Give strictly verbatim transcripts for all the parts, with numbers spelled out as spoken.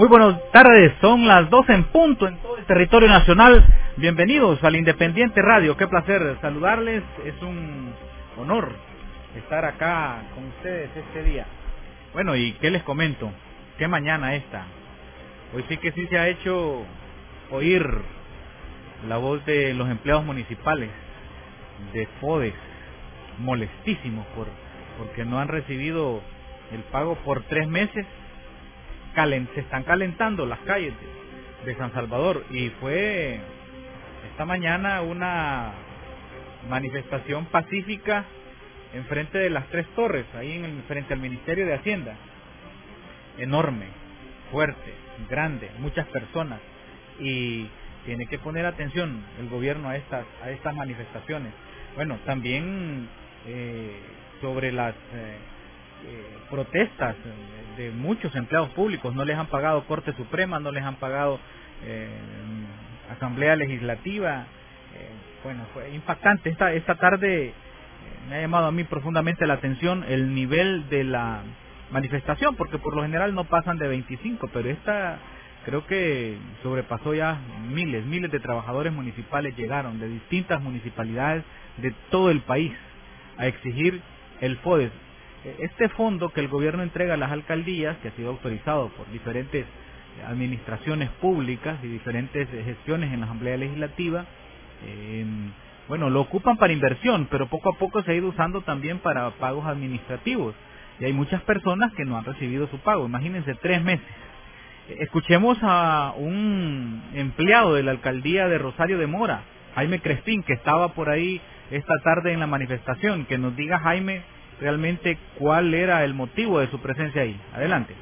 Muy buenas tardes, son las doce en punto en todo el territorio nacional. Bienvenidos al Independiente Radio, qué placer saludarles, es un honor estar acá con ustedes este día. Bueno, y qué les comento, qué mañana esta. Hoy sí que sí se ha hecho oír la voz de los empleados municipales, de FODES, molestísimos por porque no han recibido el pago por tres meses. Calen, se están calentando las calles de, de San Salvador, y fue esta mañana una manifestación pacífica en frente de las Tres Torres, ahí en el, frente al Ministerio de Hacienda. Enorme, fuerte, grande, muchas personas, y tiene que poner atención el gobierno a estas a estas manifestaciones. Bueno, también eh, sobre las eh, eh, protestas de muchos empleados públicos, no les han pagado Corte Suprema, no les han pagado eh, Asamblea Legislativa. Eh, bueno, fue impactante. Esta, esta tarde eh, me ha llamado a mí profundamente la atención el nivel de la manifestación, porque por lo general no pasan de veinticinco, pero esta creo que sobrepasó ya miles, miles de trabajadores municipales llegaron de distintas municipalidades de todo el país a exigir el FODES. Este fondo que el gobierno entrega a las alcaldías, que ha sido autorizado por diferentes administraciones públicas y diferentes gestiones en la Asamblea Legislativa, eh, bueno, lo ocupan para inversión, pero poco a poco se ha ido usando también para pagos administrativos, y hay muchas personas que no han recibido su pago. Imagínense, tres meses. Escuchemos a un empleado de la alcaldía de Rosario de Mora, Jaime Crespín, que estaba por ahí esta tarde en la manifestación. Que nos diga, Jaime, realmente cuál era el motivo de su presencia ahí. Adelante.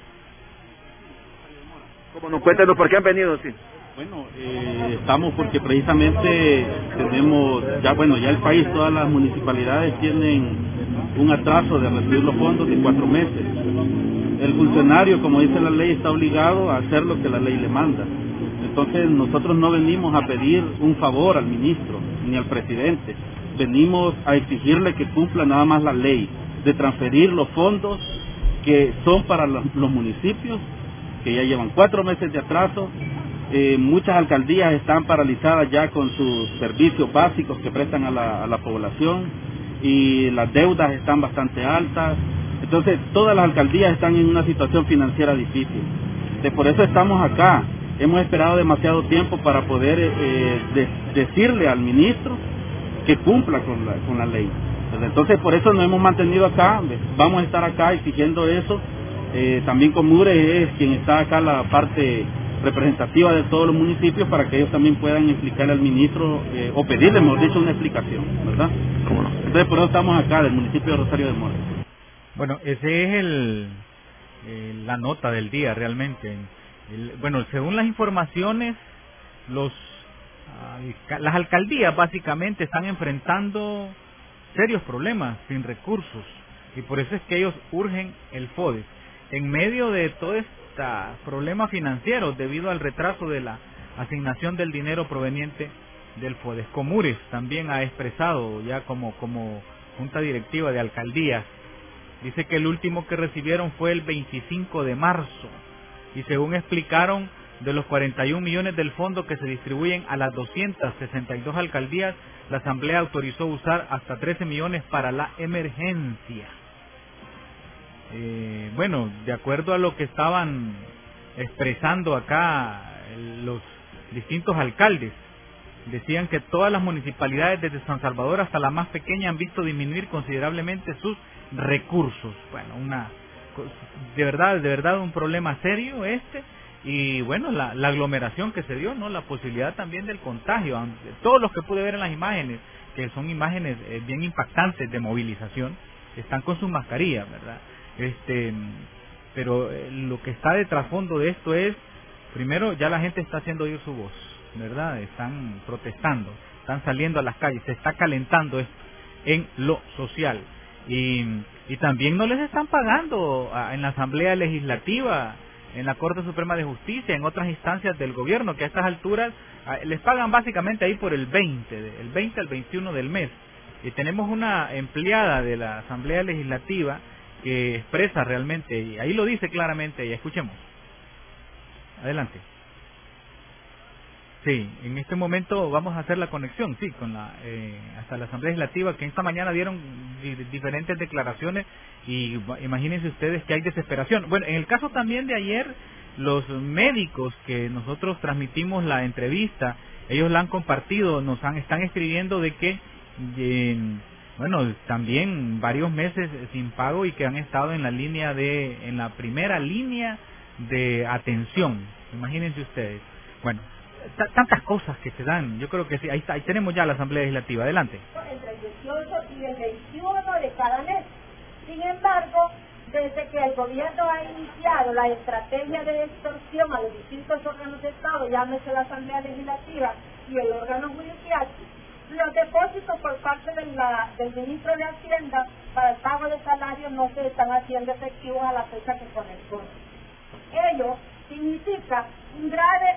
Como nos cuéntanos por qué han venido, sí. Bueno, eh, estamos porque precisamente tenemos, ya bueno, ya el país, todas las municipalidades tienen un atraso de recibir los fondos de cuatro meses. El funcionario, como dice la ley, está obligado a hacer lo que la ley le manda. Entonces nosotros no venimos a pedir un favor al ministro ni al presidente, venimos a exigirle que cumpla nada más la ley de transferir los fondos que son para los, los municipios, que ya llevan cuatro meses de atraso. Eh, muchas alcaldías están paralizadas ya con sus servicios básicos que prestan a la, a la población, y las deudas están bastante altas. Entonces todas las alcaldías están en una situación financiera difícil. De, por eso estamos acá. Hemos esperado demasiado tiempo para poder eh, de, decirle al ministro que cumpla con la, con la ley. Entonces por eso nos hemos mantenido acá, vamos a estar acá exigiendo eso. Eh, también Comure es quien está acá, la parte representativa de todos los municipios, para que ellos también puedan explicarle al ministro, eh, o pedirle, mejor dicho, una explicación, ¿verdad? ¿Cómo no? Entonces por eso estamos acá, del municipio de Rosario de Mora. Bueno, ese es el, eh, la nota del día realmente. El, bueno, según las informaciones, los las alcaldías básicamente están enfrentando serios problemas sin recursos, y por eso es que ellos urgen el FODES en medio de todo este problema financiero debido al retraso de la asignación del dinero proveniente del FODES. Comures también ha expresado ya como, como junta directiva de alcaldías, dice que el último que recibieron fue el veinticinco de marzo, y según explicaron, de los cuarenta y un millones del fondo que se distribuyen a las doscientas sesenta y dos alcaldías, la Asamblea autorizó usar hasta trece millones para la emergencia. Eh, bueno, de acuerdo a lo que estaban expresando acá los distintos alcaldes, decían que todas las municipalidades desde San Salvador hasta la más pequeña han visto disminuir considerablemente sus recursos. Bueno, una de verdad, de verdad un problema serio este. Y bueno, la, la aglomeración que se dio, ¿no? La posibilidad también del contagio. Todos los que pude ver en las imágenes, que son imágenes eh, bien impactantes de movilización, están con sus mascarillas, ¿verdad? Este, pero eh, lo que está de trasfondo de esto es, primero, ya la gente está haciendo oír su voz, ¿verdad? Están protestando, están saliendo a las calles, se está calentando esto en lo social. Y, y también no les están pagando a, en la Asamblea Legislativa, en la Corte Suprema de Justicia, en otras instancias del gobierno, que a estas alturas a, les pagan básicamente ahí por el veinte, el veinte al veintiuno del mes. Y tenemos una empleada de la Asamblea Legislativa que expresa realmente, y ahí lo dice claramente, y escuchemos. Adelante. Sí, en este momento vamos a hacer la conexión, sí, con la eh, hasta la Asamblea Legislativa, que esta mañana dieron di diferentes declaraciones y imagínense ustedes que hay desesperación. Bueno, en el caso también de ayer, los médicos que nosotros transmitimos la entrevista, ellos la han compartido, nos han están escribiendo de que, eh, bueno, también varios meses sin pago y que han estado en la línea de, en la primera línea de atención, imagínense ustedes. Bueno, tantas cosas que se dan, yo creo que sí, ahí, está, ahí tenemos ya la Asamblea Legislativa, adelante. Entre el dieciocho y el veintiuno de cada mes. Sin embargo, desde que el gobierno ha iniciado la estrategia de extorsión a los distintos órganos de Estado, llámese la Asamblea Legislativa y el órgano judicial, los depósitos por parte de la, del ministro de Hacienda para el pago de salarios no se están haciendo efectivos a la fecha que corresponde. Ello significa un grave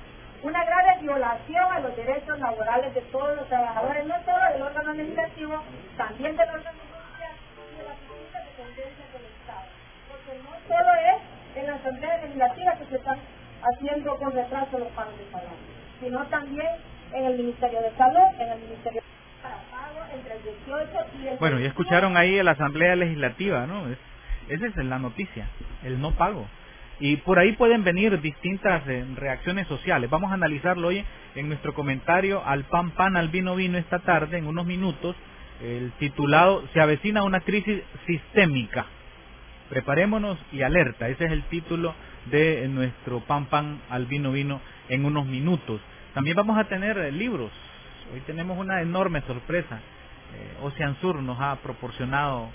una grave violación a los derechos laborales de todos los trabajadores, no solo del órgano legislativo, también del órgano judicial y de las distintas dependencias del Estado. Porque no solo es en la Asamblea Legislativa que se están haciendo con retraso los pagos de salario, sino también en el Ministerio de Salud, en el Ministerio de para pago entre el dieciocho y el... Bueno, ya escucharon ahí a la Asamblea Legislativa, ¿no? Es, esa es la noticia, el no pago. Y por ahí pueden venir distintas eh, reacciones sociales. Vamos a analizarlo hoy en nuestro comentario al pan pan, al vino vino esta tarde, en unos minutos. El titulado "Se avecina una crisis sistémica. Preparémonos y alerta". Ese es el título de nuestro pan pan, al vino vino en unos minutos. También vamos a tener eh, libros. Hoy tenemos una enorme sorpresa. Eh, Ocean Sur nos ha proporcionado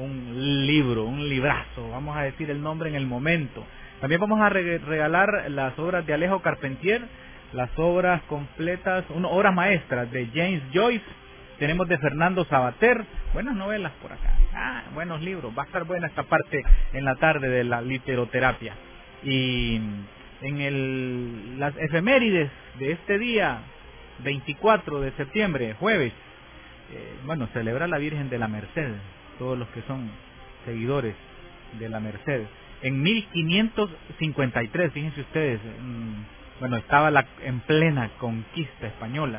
un libro, un librazo. Vamos a decir el nombre en el momento. También vamos a regalar las obras de Alejo Carpentier, las obras completas, una obras maestras de James Joyce, tenemos de Fernando Sabater, buenas novelas por acá, ah, buenos libros, va a estar buena esta parte en la tarde de la literoterapia. Y en el, las efemérides de este día, veinticuatro de septiembre, jueves, eh, bueno, celebra la Virgen de la Merced, todos los que son seguidores de la Merced. En mil quinientos cincuenta y tres, fíjense ustedes, bueno, estaba la, en plena conquista española,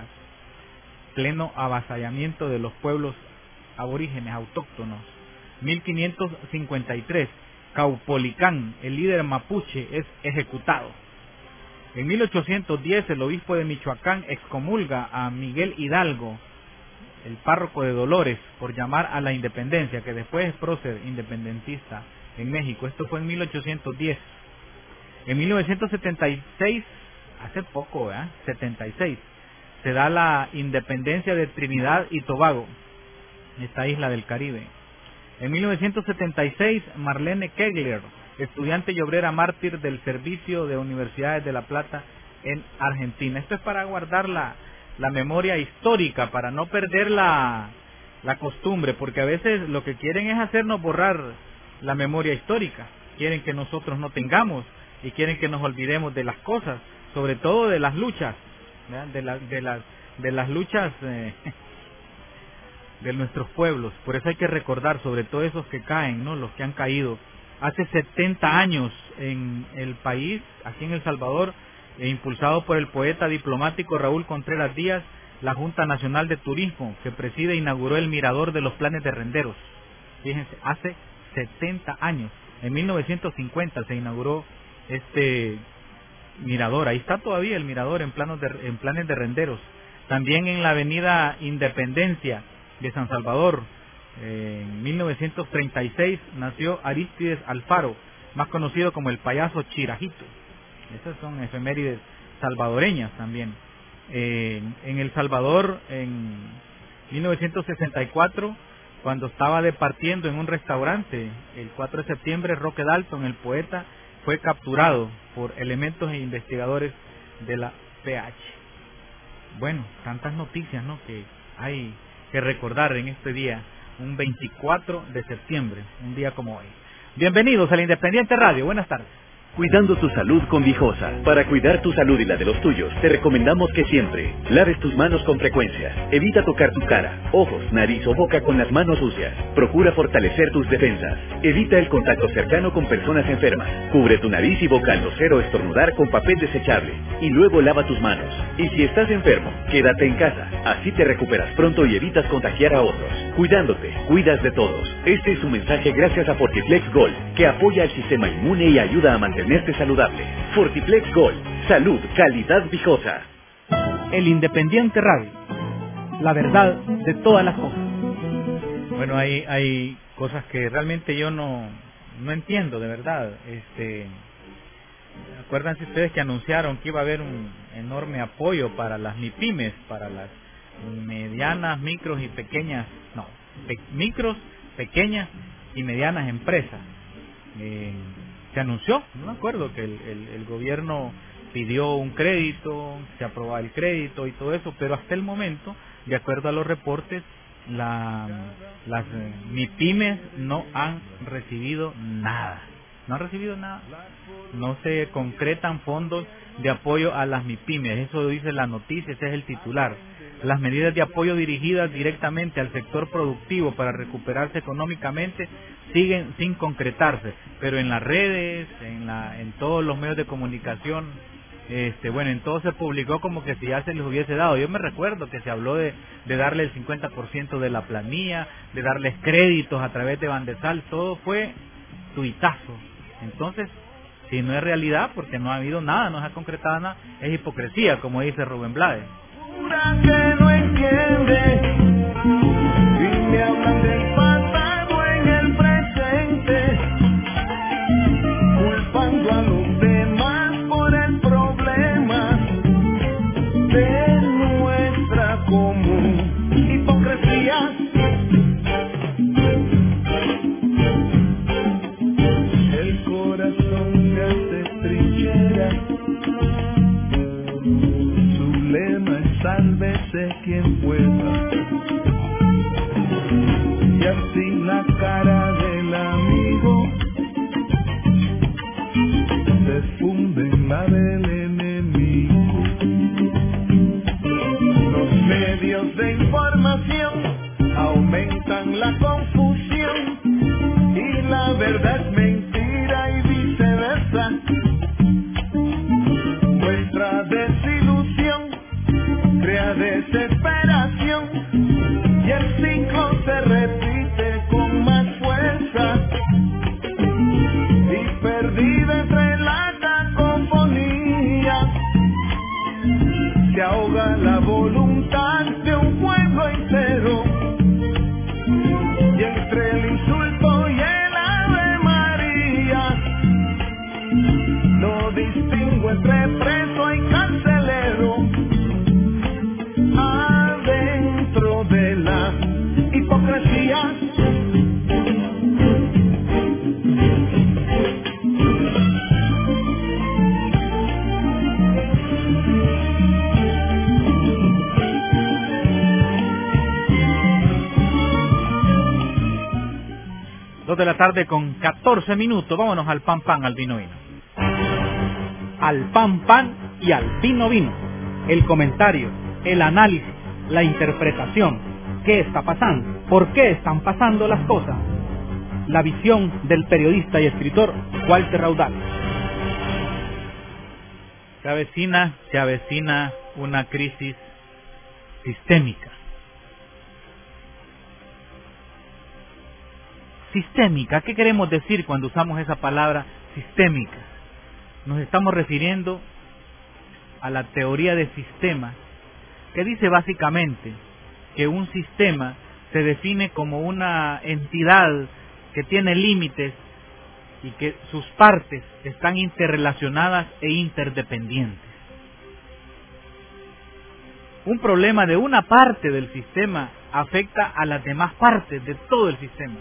pleno avasallamiento de los pueblos aborígenes, autóctonos. mil quinientos cincuenta y tres, Caupolicán, el líder mapuche, es ejecutado. En mil ochocientos diez, el obispo de Michoacán excomulga a Miguel Hidalgo, el párroco de Dolores, por llamar a la independencia, que después es prócer independentista en México. Esto fue en mil ochocientos diez. En mil novecientos setenta y seis, hace poco, ¿eh? setenta y seis, se da la independencia de Trinidad y Tobago, esta isla del Caribe. En mil novecientos setenta y seis, Marlene Kegler, estudiante y obrera mártir del Servicio de Universidades de La Plata en Argentina. Esto es para guardar la, la memoria histórica, para no perder la, la costumbre, porque a veces lo que quieren es hacernos borrar la memoria histórica, quieren que nosotros no tengamos y quieren que nos olvidemos de las cosas, sobre todo de las luchas, ¿verdad? de, la, de, las, de las luchas eh, de nuestros pueblos. Por eso hay que recordar, sobre todo esos que caen, ¿no? Los que han caído. Hace setenta años en el país, aquí en El Salvador, e impulsado por el poeta diplomático Raúl Contreras Díaz, la Junta Nacional de Turismo, que preside, inauguró el Mirador de los Planes de Renderos. Fíjense, hace setenta años, en mil novecientos cincuenta se inauguró este mirador, ahí está todavía el mirador en, planos de, en planes de Renderos. También en la avenida Independencia de San Salvador, eh, en mil novecientos treinta y seis nació Aristides Alfaro, más conocido como el payaso Chirajito. Esas son efemérides salvadoreñas también. Eh, en El Salvador, en mil novecientos sesenta y cuatro, cuando estaba departiendo en un restaurante, el cuatro de septiembre, Roque Dalton, el poeta, fue capturado por elementos e investigadores de la P H. Bueno, tantas noticias, ¿no?, que hay que recordar en este día, un veinticuatro de septiembre, un día como hoy. Bienvenidos a la Independiente Radio, buenas tardes. Cuidando tu salud con Vijosa. Para cuidar tu salud y la de los tuyos, te recomendamos que siempre laves tus manos con frecuencia. Evita tocar tu cara, ojos, nariz o boca con las manos sucias. Procura fortalecer tus defensas. Evita el contacto cercano con personas enfermas. Cubre tu nariz y boca al toser o estornudar con papel desechable. Y luego lava tus manos. Y si estás enfermo, quédate en casa. Así te recuperas pronto y evitas contagiar a otros. Cuidándote, cuidas de todos. Este es un mensaje gracias a Fortiplex Gold, que apoya el sistema inmune y ayuda a mantener saludable. Fortiplex Gold. Salud, calidad Vijosa. El Independiente Radio. La verdad de todas las cosas. Bueno, hay hay cosas que realmente yo no no entiendo, de verdad. Este, acuérdense ustedes que anunciaron que iba a haber un enorme apoyo para las MIPYMES, para las medianas, micros y pequeñas, no, pe micros, pequeñas y medianas empresas. Eh, se anunció, no me acuerdo, que el, el, el gobierno pidió un crédito, se aprobó el crédito y todo eso, pero hasta el momento, de acuerdo a los reportes, la, las eh, MIPYMES no han recibido nada, no han recibido nada, no se concretan fondos de apoyo a las MIPYMES, eso dice la noticia, ese es el titular. Las medidas de apoyo dirigidas directamente al sector productivo para recuperarse económicamente siguen sin concretarse, pero en las redes, en la, en todos los medios de comunicación, este, bueno, en todo se publicó como que si ya se les hubiese dado. Yo me recuerdo que se habló de, de darle el cincuenta por ciento de la planilla, de darles créditos a través de Bandesal, todo fue tuitazo. Entonces, si no es realidad, porque no ha habido nada, no se ha concretado nada, es hipocresía, como dice Rubén Blades. Que no entiende y me hablan del pasado en el presente, culpando a los demás por el problema de nuestra común hipocresía. El corazón me hace trinchera, su lema es sálvese quien pueda, y así la cara del amigo se funde en la del enemigo. Los medios de información aumentan la confusión y la verdad es mentira y viceversa. Nuestra desilusión crea desesperación y el ciclo se repite con más fuerza, y perdida entre la cacofonía se ahoga la voluntad de un pueblo entero, y entre el insulto y el Ave María no distingo entre preso y carcelero. Adentro de la hipocresía Dos de la tarde con catorce minutos, vámonos al pan pan, al vino vino. Al pan pan y al vino vino. El comentario, el análisis, la interpretación. ¿Qué está pasando? ¿Por qué están pasando las cosas? La visión del periodista y escritor Walter Raudal. Se avecina, se avecina una crisis sistémica. Sistémica, ¿qué queremos decir cuando usamos esa palabra sistémica? Nos estamos refiriendo a la teoría de sistemas, que dice básicamente que un sistema se define como una entidad que tiene límites y que sus partes están interrelacionadas e interdependientes. Un problema de una parte del sistema afecta a las demás partes de todo el sistema.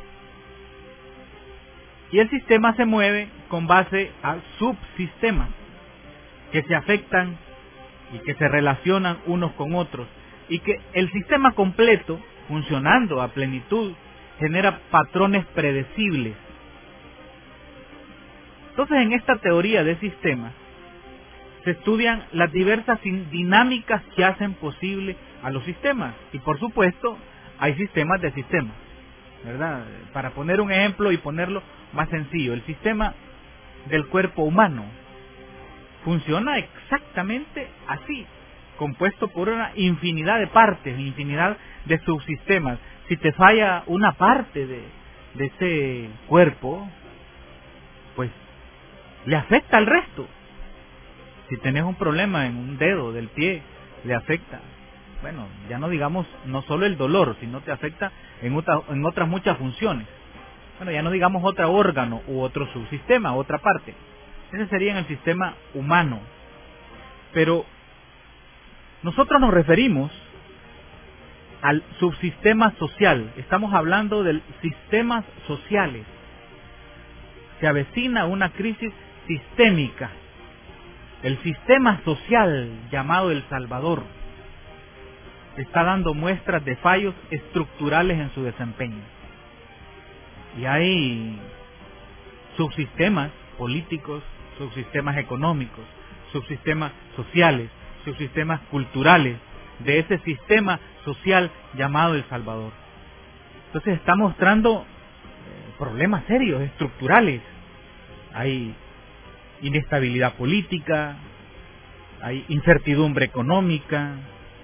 Y el sistema se mueve con base a subsistemas que se afectan y que se relacionan unos con otros, y que el sistema completo, funcionando a plenitud, genera patrones predecibles Entonces, en esta teoría de sistemas, se estudian las diversas dinámicas que hacen posible a los sistemas. Y por supuesto, hay sistemas de sistemas, ¿verdad? Para poner un ejemplo y ponerlo más sencillo, el sistema del cuerpo humano funciona exactamente así, compuesto por una infinidad de partes, infinidad de subsistemas. Si te falla una parte de, de ese cuerpo, pues le afecta al resto. Si tenés un problema en un dedo del pie, le afecta. Bueno, ya no digamos no solo el dolor, sino te afecta en, otra, en otras muchas funciones. Bueno, ya no digamos otro órgano u otro subsistema, otra parte. Ese sería en el sistema humano. Pero nosotros nos referimos al subsistema social. Estamos hablando de sistemas sociales. Se avecina una crisis sistémica. El sistema social llamado El Salvador está dando muestras de fallos estructurales en su desempeño. Y hay subsistemas políticos, subsistemas económicos, subsistemas sociales, subsistemas culturales de ese sistema social llamado El Salvador. Entonces está mostrando eh, problemas serios, estructurales. Hay inestabilidad política, hay incertidumbre económica,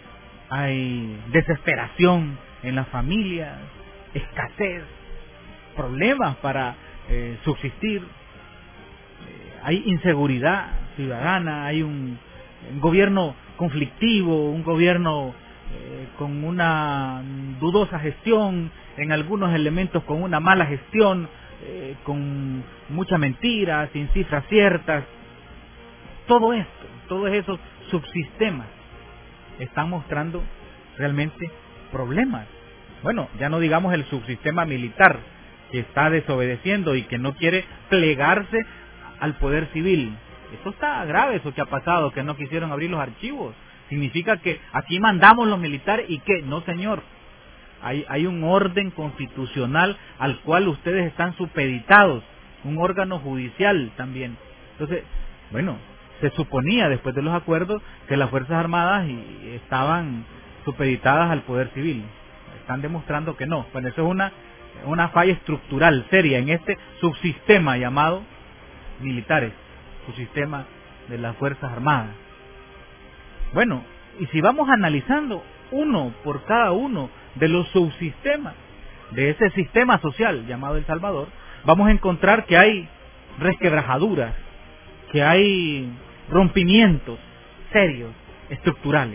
hay desesperación en las familias, escasez, problemas para eh, subsistir, eh, hay inseguridad ciudadana, hay un, un gobierno conflictivo, un gobierno eh, con una dudosa gestión, en algunos elementos con una mala gestión, eh, con mucha mentira, sin cifras ciertas. Todo esto, todos esos subsistemas están mostrando realmente problemas. Bueno, ya no digamos el subsistema militar, que está desobedeciendo y que no quiere plegarse al poder civil. Eso está grave, eso que ha pasado, que no quisieron abrir los archivos. Significa que aquí mandamos los militares y que no, señor. Hay, hay un orden constitucional al cual ustedes están supeditados, un órgano judicial también. Entonces, bueno, se suponía después de los acuerdos que las Fuerzas Armadas y, estaban supeditadas al poder civil. Están demostrando que no. Bueno, eso es una, una falla estructural seria en este subsistema llamado militares, subsistema de las Fuerzas Armadas. Bueno, y si vamos analizando uno por cada uno de los subsistemas de ese sistema social llamado El Salvador, vamos a encontrar que hay resquebrajaduras, que hay rompimientos serios, estructurales.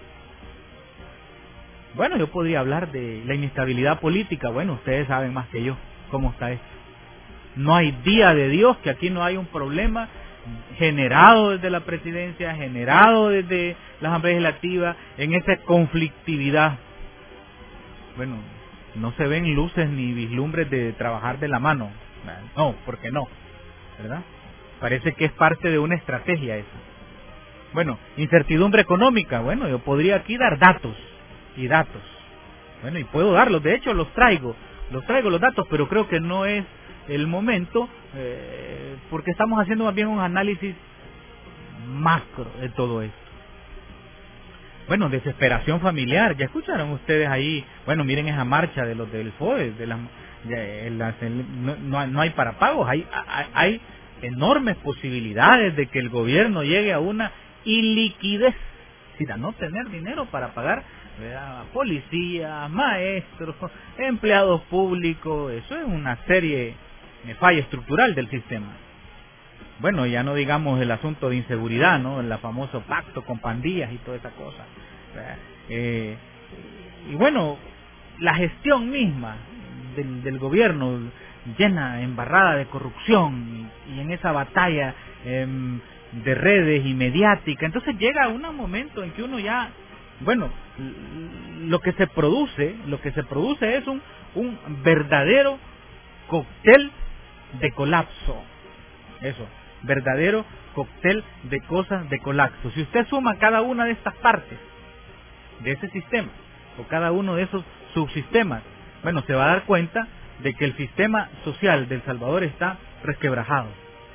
Bueno, yo podría hablar de la inestabilidad política. Bueno, ustedes saben más que yo cómo está esto. No hay día de Dios que aquí no hay un problema generado desde la presidencia, generado desde la Asamblea Legislativa, en esa conflictividad. Bueno, no se ven luces ni vislumbres de trabajar de la mano. No, porque no, ¿verdad? Parece que es parte de una estrategia eso. Bueno, incertidumbre económica. Bueno, yo podría aquí dar datos y datos. Bueno, y puedo darlos, de hecho los traigo, los traigo los datos, pero creo que no es el momento, eh, porque estamos haciendo más bien un análisis macro de todo esto. Bueno, desesperación familiar, ya escucharon ustedes ahí, bueno, miren esa marcha de los del F O E, de las, de las, no, no, no hay para pagos, hay, hay, hay enormes posibilidades de que el gobierno llegue a una iliquidez, sin no tener dinero para pagar, ¿verdad?, policías, maestros, empleados públicos. Eso es una serie de falla estructural del sistema. Bueno, ya no digamos el asunto de inseguridad, ¿no?, el famoso pacto con pandillas y toda esa cosa. Eh, y bueno, la gestión misma del, del gobierno llena, embarrada de corrupción, y, y en esa batalla eh, de redes y mediática. Entonces llega un momento en que uno ya, bueno, lo que se produce, lo que se produce es un, un verdadero cóctel de colapso. Eso, verdadero cóctel de cosas de colapso. Si usted suma cada una de estas partes de ese sistema, o cada uno de esos subsistemas, bueno, se va a dar cuenta de que el sistema social de El Salvador está resquebrajado.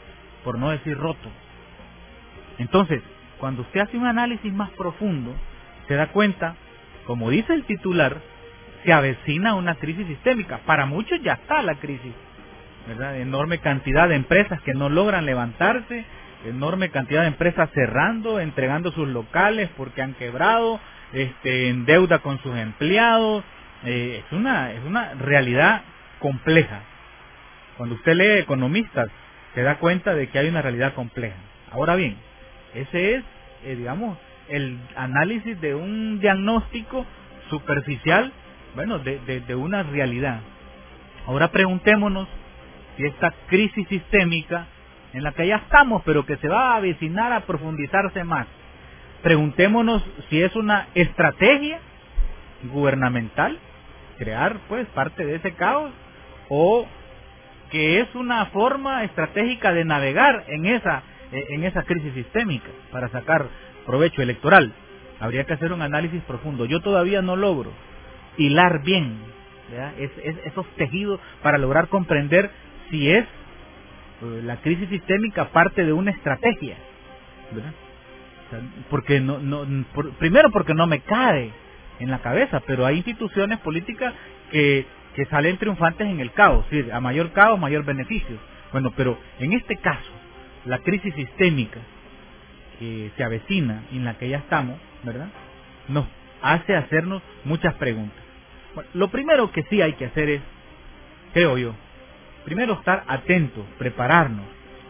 por no decir roto. Entonces, cuando usted hace un análisis más profundo, se da cuenta, como dice el titular, se avecina una crisis sistémica. Para muchos ya está la crisis, ¿verdad? Enorme cantidad de empresas que no logran levantarse, enorme cantidad de empresas cerrando, entregando sus locales porque han quebrado, este, en deuda con sus empleados. Eh, es una es una realidad compleja. Cuando usted lee economistas, se da cuenta de que hay una realidad compleja. Ahora bien, ese es, eh, digamos, el análisis de un diagnóstico superficial, bueno, de, de, de una realidad. Ahora preguntémonos si esta crisis sistémica, en la que ya estamos, pero que se va a avecinar a profundizarse más, preguntémonos si es una estrategia gubernamental, crear pues parte de ese caos, o que es una forma estratégica de navegar en esa en esa crisis sistémica para sacar provecho electoral. Habría que hacer un análisis profundo. Yo todavía no logro hilar bien, ¿verdad? Es, es, esos tejidos para lograr comprender si es eh, la crisis sistémica parte de una estrategia, ¿verdad? O sea, porque no, no por, primero porque no me cae en la cabeza, pero hay instituciones políticas que, que salen triunfantes en el caos, ¿sí? A mayor caos, mayor beneficio. Bueno, pero en este caso, la crisis sistémica que se avecina, en la que ya estamos, ¿verdad?, nos hace hacernos muchas preguntas. Bueno, lo primero que sí hay que hacer es, creo yo, primero estar atentos, prepararnos.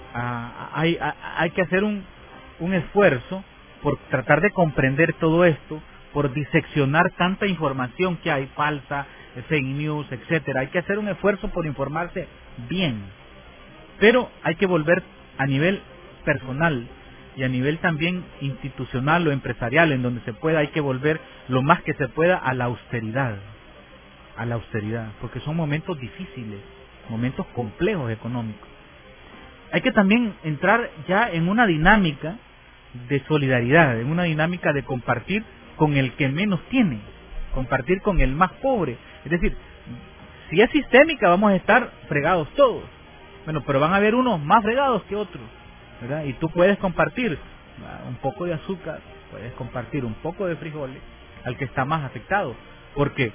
A, a, hay, a, hay que hacer un, un esfuerzo por tratar de comprender todo esto, por diseccionar tanta información que hay, falsa, fake news, etcétera. Hay que hacer un esfuerzo por informarse bien, pero hay que volver a nivel personal y a nivel también institucional o empresarial, en donde se pueda, hay que volver lo más que se pueda a la austeridad, a la austeridad, porque son momentos difíciles, momentos complejos económicos. Hay que también entrar ya en una dinámica de solidaridad, en una dinámica de compartir con el que menos tiene, compartir con el más pobre. Es decir, si es sistémica vamos a estar fregados todos, bueno, pero van a haber unos más fregados que otros, ¿verdad? Y tú puedes compartir un poco de azúcar, puedes compartir un poco de frijoles al que está más afectado, porque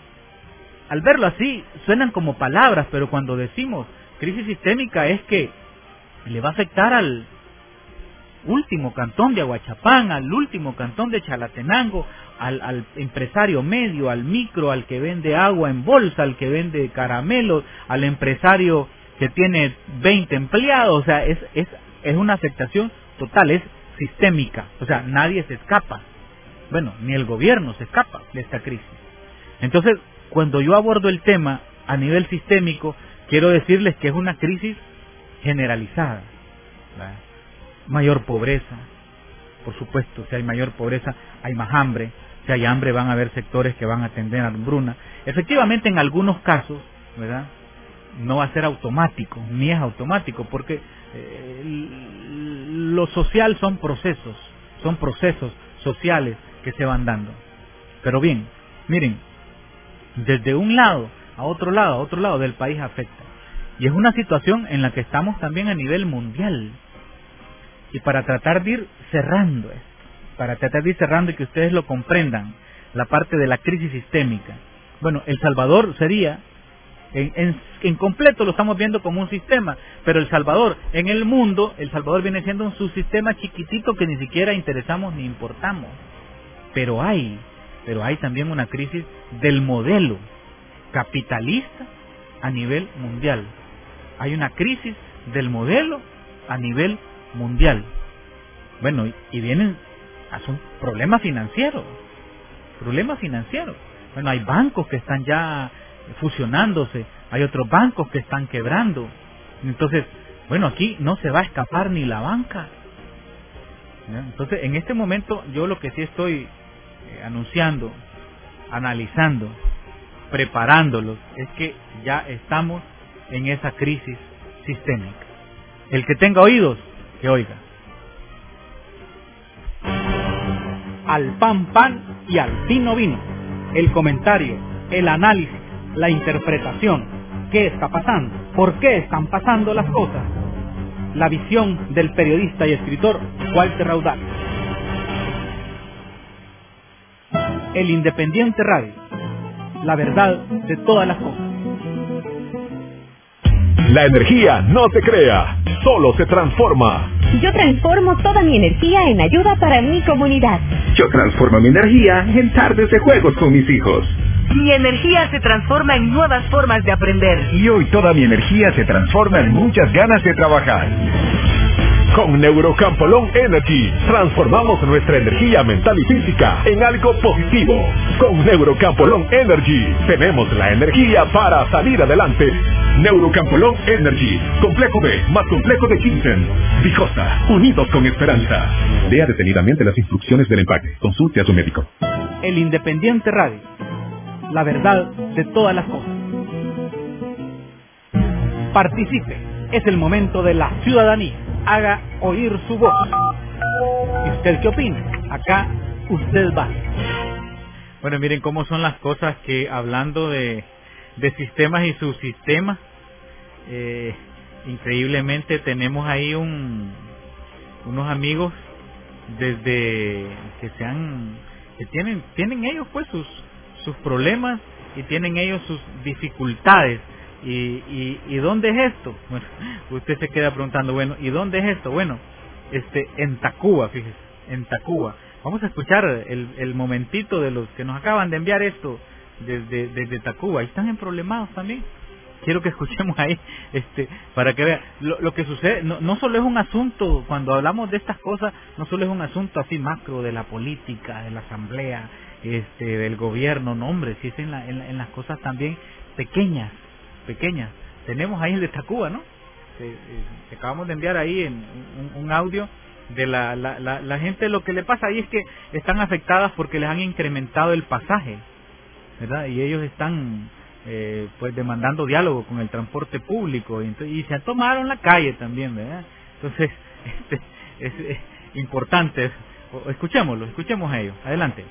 al verlo así suenan como palabras, pero cuando decimos crisis sistémica es que le va a afectar al último cantón de Aguachapán, al último cantón de Chalatenango, al, al empresario medio, al micro, al que vende agua en bolsa, al que vende caramelos, al empresario que tiene veinte empleados. O sea, es, es, es una afectación total, es sistémica. O sea, nadie se escapa. Bueno, ni el gobierno se escapa de esta crisis. Entonces, cuando yo abordo el tema a nivel sistémico, quiero decirles que es una crisis generalizada, ¿verdad? Mayor pobreza, por supuesto, si hay mayor pobreza, hay más hambre. Si hay hambre, van a haber sectores que van a tender a hambruna. Efectivamente, en algunos casos, ¿verdad?, no va a ser automático, ni es automático, porque eh, lo social son procesos, son procesos sociales que se van dando. Pero bien, miren, desde un lado a otro lado, a otro lado del país afecta. Y es una situación en la que estamos también a nivel mundial. Y para tratar de ir cerrando esto, para tratar de ir cerrando y que ustedes lo comprendan, la parte de la crisis sistémica. Bueno, El Salvador sería, en, en, en completo lo estamos viendo como un sistema, pero El Salvador, en el mundo, El Salvador viene siendo un subsistema chiquitito que ni siquiera interesamos ni importamos. Pero hay, pero hay también una crisis del modelo capitalista a nivel mundial. Hay una crisis del modelo a nivel mundial. Bueno, y, y vienen a son problemas financieros, problemas financieros. Bueno, hay bancos que están ya fusionándose, hay otros bancos que están quebrando. Entonces, bueno, aquí no se va a escapar ni la banca, ¿ya? Entonces, en este momento, yo lo que sí estoy eh, anunciando, analizando, preparándolos, es que ya estamos en esa crisis sistémica. El que tenga oídos, que oiga. Al pan pan y al vino vino. El comentario, el análisis, la interpretación. ¿Qué está pasando? ¿Por qué están pasando las cosas? la visión del periodista y escritor Walter Raudal. El Independiente Radio, la verdad de todas las cosas. La energía no se crea, solo se transforma. Yo transformo toda mi energía en ayuda para mi comunidad. Yo transformo mi energía en tardes de juegos con mis hijos. Mi energía se transforma en nuevas formas de aprender. Y hoy toda mi energía se transforma en muchas ganas de trabajar. Con Neurocampolón Energy, transformamos nuestra energía mental y física en algo positivo. Con Neurocampolón Energy, tenemos la energía para salir adelante. Neurocampolón Energy, complejo B, más complejo de Ginseng. Vijosa, unidos con esperanza. Lea detenidamente las instrucciones del empaque. Consulte a su médico. El Independiente Radio, la verdad de todas las cosas. Participe, es el momento de la ciudadanía. Haga oír su voz. ¿Y usted qué opina? Acá usted va. Bueno, miren cómo son las cosas, que hablando de, de sistemas y subsistemas, eh, increíblemente tenemos ahí un, unos amigos desde que se han, que tienen, tienen ellos pues sus, sus problemas y tienen ellos sus dificultades. ¿Y, y, ¿Y dónde es esto? Bueno, usted se queda preguntando, bueno, ¿y dónde es esto? Bueno, este, en Tacuba, fíjese, en Tacuba. Vamos a escuchar el, el momentito de los que nos acaban de enviar esto desde, desde Tacuba. Ahí están emproblemados también. Quiero que escuchemos ahí, este, para que vean lo, lo que sucede. No, no solo es un asunto, cuando hablamos de estas cosas, no solo es un asunto así macro de la política, de la asamblea, este, del gobierno, no hombre, si es en, la, en, la, en las cosas también pequeñas. pequeñas. Tenemos ahí el de Tacuba, ¿no? Te, eh, te acabamos de enviar ahí en un, un audio de la, la, la, la gente. Lo que le pasa ahí es que están afectadas porque les han incrementado el pasaje, ¿verdad? Y ellos están eh, pues demandando diálogo con el transporte público y, entonces, y se tomaron la calle también, ¿verdad? Entonces este, es, es importante. Escuchémoslo, escuchemos a ellos. Adelante.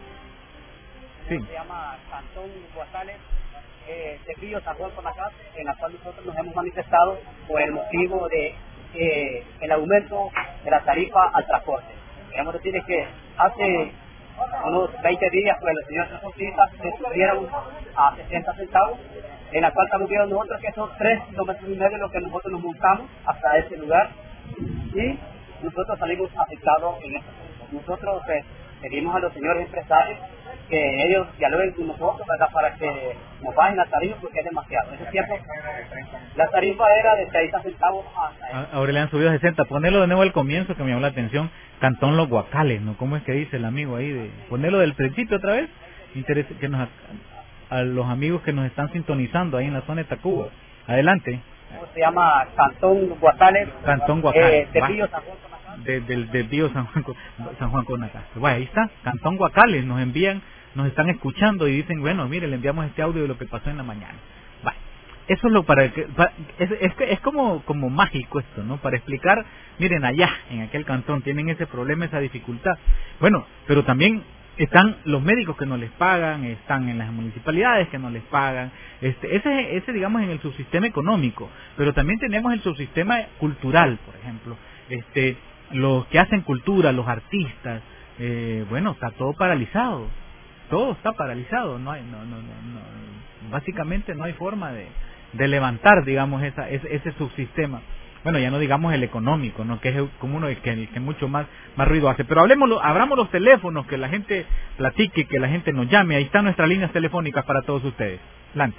Sí. Se llama Cantón Guasales, Eh, de Río San Juan con acá, en la cual nosotros nos hemos manifestado por el motivo de eh, el aumento de la tarifa al transporte. Queremos decirles que hace unos veinte días pues los señores transportistas se subieron a sesenta centavos, en la cual estamos viendo nosotros que son tres kilómetros y medio lo que nosotros nos montamos hasta ese lugar y nosotros salimos afectados en esto. Nosotros pues, pedimos a los señores empresarios que ellos dialoguen con nosotros, ¿verdad?, para que nos bajen la tarifa porque es demasiado. En ese tiempo la tarifa era de treinta centavos hasta... Ahora le han subido a sesenta. Ponelo de nuevo al comienzo que me llamó la atención. Cantón Los Guacales, ¿no? ¿Cómo es que dice el amigo ahí? De Ponelo del principio otra vez. Interés que nos, a los amigos que nos están sintonizando ahí en la zona de Tacuba. Adelante. Se llama Cantón Guacales. Cantón Guacales. Eh, de Río San Juan. De, del de Río San Juan, San Juan con acá. Bueno, ahí está, Cantón Guacales, nos envían, nos están escuchando y dicen, bueno, mire, le enviamos este audio de lo que pasó en la mañana. Bueno, eso es lo para que para, es, es, es como como mágico esto, ¿no? Para explicar, miren, allá en aquel cantón tienen ese problema, esa dificultad. Bueno, pero también están los médicos que no les pagan, están en las municipalidades que no les pagan, este, ese, ese digamos en el subsistema económico, pero también tenemos el subsistema cultural, por ejemplo, este los que hacen cultura, los artistas, eh, bueno, está todo paralizado, todo está paralizado, no hay, no, no, no, no básicamente no hay forma de, de levantar, digamos, esa, ese, ese subsistema. Bueno, ya no digamos el económico, ¿no? Que es como uno que, que mucho más, más ruido hace. Pero hablemos, abramos los teléfonos, que la gente platique, que la gente nos llame. Ahí están nuestras líneas telefónicas para todos ustedes. Adelante.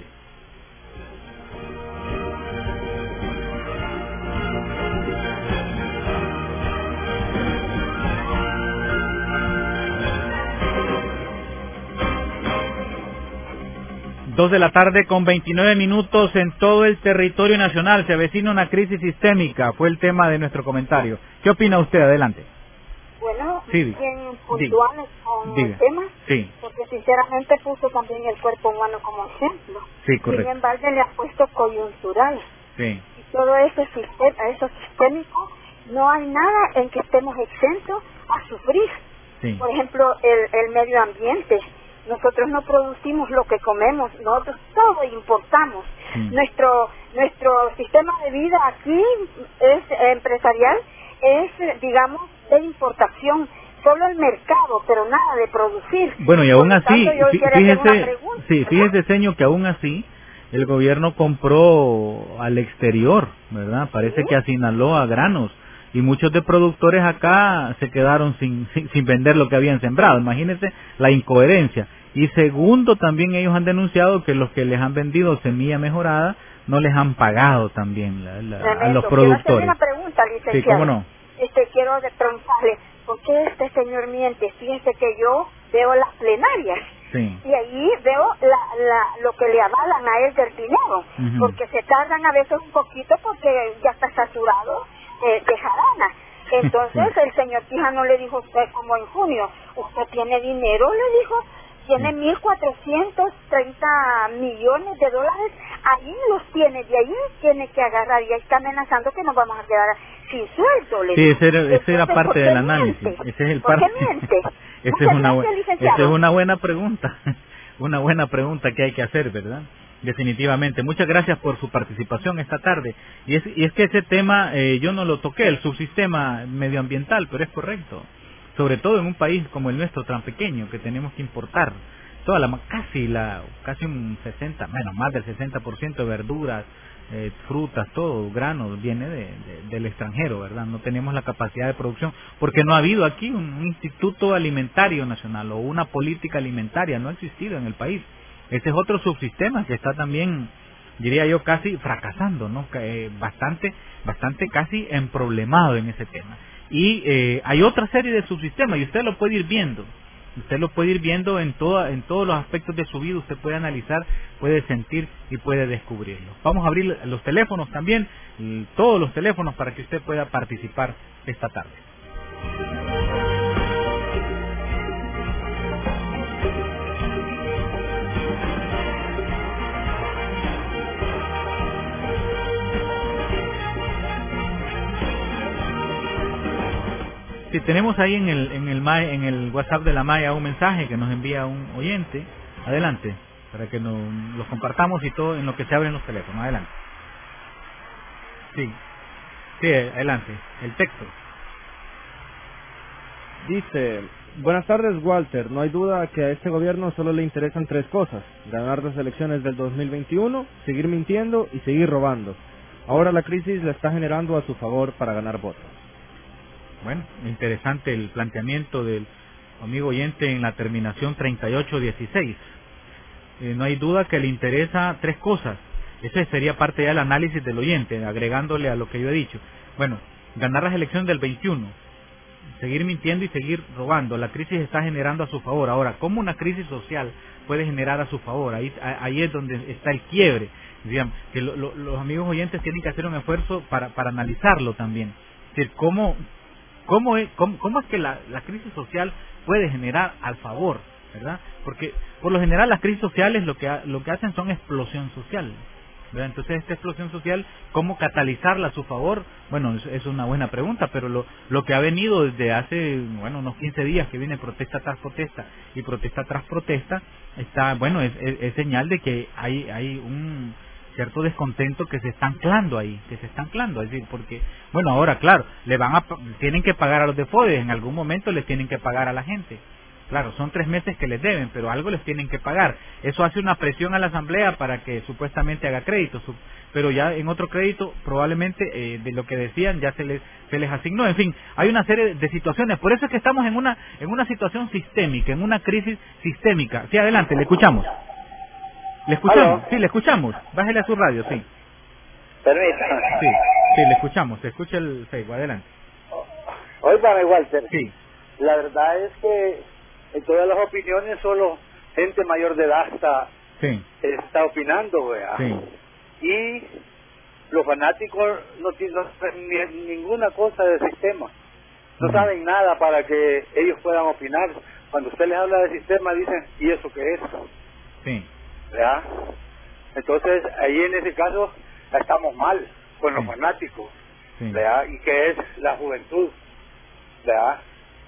Dos de la tarde con veintinueve minutos en todo el territorio nacional. Se avecina una crisis sistémica. Fue el tema de nuestro comentario. ¿Qué opina usted? Adelante. Bueno, sí, bien puntuales con diga. el tema. Sí. Porque sinceramente puso también el cuerpo humano como ejemplo. Sí, correcto. Sin embargo, le ha puesto coyuntural. Sí. Y todo ese sistema, eso sistémico, no hay nada en que estemos exentos a sufrir. Sí. Por ejemplo, el, el medio ambiente. Nosotros no producimos lo que comemos, nosotros todo importamos. Mm. Nuestro nuestro sistema de vida aquí es eh, empresarial, es, digamos, de importación, solo el mercado, pero nada de producir. Bueno, y aún así, tanto, yo fí- fíjese, fíjese, sí, fíjese, señor, que aún así el gobierno compró al exterior, ¿verdad? Parece ¿Sí? que a Sinaloa granos, y muchos de productores acá se quedaron sin, sin, sin vender lo que habían sembrado. Imagínense la incoherencia. Y segundo, también ellos han denunciado que los que les han vendido semilla mejorada no les han pagado también la, la, a los productores. Quiero hacerle una pregunta, licenciado. Sí, cómo no. Este, quiero preguntarle, ¿por qué este señor miente? Fíjense que yo veo las plenarias. Sí. Y ahí veo la, la, lo que le avalan a él del dinero, Uh-huh. porque se tardan a veces un poquito porque ya está saturado eh, de jarana. Entonces Sí. el señor Quijano le dijo a usted, como en junio, usted tiene dinero, le dijo, tiene mil cuatrocientos treinta millones de dólares, ahí los tiene, de ahí tiene que agarrar, y ahí está amenazando que nos vamos a quedar sin sueldo. Le Sí, dijo. ese era, ese era Entonces, parte ¿por qué del análisis. miente? Ese es el ¿Por parte. qué miente? Esa Muchas es una, gracias, bu- licenciado. esa es una buena pregunta, una buena pregunta que hay que hacer, ¿verdad? Definitivamente. Muchas gracias por su participación esta tarde. Y es, y es que ese tema eh, yo no lo toqué, el subsistema medioambiental, pero es correcto. Sobre todo en un país como el nuestro tan pequeño, que tenemos que importar toda la casi la casi un sesenta, menos más del sesenta por ciento de verduras, eh, frutas, todo, granos, viene de, de, del extranjero, ¿verdad? No tenemos la capacidad de producción, porque no ha habido aquí un, un instituto alimentario nacional o una política alimentaria, no ha existido en el país. Ese es otro subsistema que está también, diría yo, casi fracasando, ¿no? Que, eh, bastante, bastante casi emproblemado en ese tema. Y eh, hay otra serie de subsistemas, y usted lo puede ir viendo. Usted lo puede ir viendo en toda, en todos los aspectos de su vida. Usted puede analizar, puede sentir y puede descubrirlo. Vamos a abrir los teléfonos también, todos los teléfonos, para que usted pueda participar esta tarde. Si tenemos ahí en el en el Ma- en el WhatsApp de la Maya un mensaje que nos envía un oyente, adelante, para que nos los compartamos y todo en lo que se abren los teléfonos. Adelante. Sí, sí, adelante. El texto. Dice, buenas tardes Walter, no hay duda que a este gobierno solo le interesan tres cosas: ganar las elecciones del dos mil veintiuno, seguir mintiendo y seguir robando. Ahora la crisis la está generando a su favor para ganar votos. Bueno, interesante el planteamiento del amigo oyente en la terminación treinta y ocho dieciséis. Eh, no hay duda que le interesa tres cosas. Ese sería parte ya del análisis del oyente, agregándole a lo que yo he dicho. Bueno, ganar las elecciones del veintiuno, seguir mintiendo y seguir robando. La crisis está generando a su favor. Ahora, ¿cómo una crisis social puede generar a su favor? Ahí, ahí es donde está el quiebre. Digamos, que lo, lo, los amigos oyentes tienen que hacer un esfuerzo para, para analizarlo también. Es decir, ¿cómo... ¿Cómo es, cómo, cómo es que la, la crisis social puede generar al favor, verdad? Porque por lo general las crisis sociales lo que ha, lo que hacen son explosión social, ¿verdad? Entonces esta explosión social, ¿cómo catalizarla a su favor? Bueno, es, es una buena pregunta, pero lo, lo que ha venido desde hace, bueno, unos quince días que viene protesta tras protesta y protesta tras protesta, está, bueno, es, es, es señal de que hay, hay un cierto descontento que se está anclando ahí, que se está anclando, es decir, porque, bueno, ahora, claro, le van a, tienen que pagar a los de FODE, en algún momento les tienen que pagar a la gente, claro, son tres meses que les deben, pero algo les tienen que pagar, eso hace una presión a la asamblea para que supuestamente haga crédito, pero ya en otro crédito, probablemente, eh, de lo que decían, ya se les, se les asignó, en fin, hay una serie de situaciones, por eso es que estamos en una, en una situación sistémica, en una crisis sistémica. Sí, adelante, le escuchamos. ¿Le escuchamos? ¿Aló? Sí, le escuchamos. Bájele a su radio, sí. Permítame. Sí, sí, le escuchamos. Se escucha el Facebook. Adelante. Óigame, Walter. Sí. La verdad es que en todas las opiniones solo gente mayor de edad está, sí. está opinando, ¿verdad? Sí. Y los fanáticos no tienen ni, ninguna cosa del sistema. No uh-huh. saben nada para que ellos puedan opinar. Cuando usted les habla del sistema dicen, ¿y eso qué es? Sí. ¿Verdad? Entonces, ahí en ese caso estamos mal con los sí. fanáticos, sí. ¿verdad? Y que es la juventud, ¿verdad?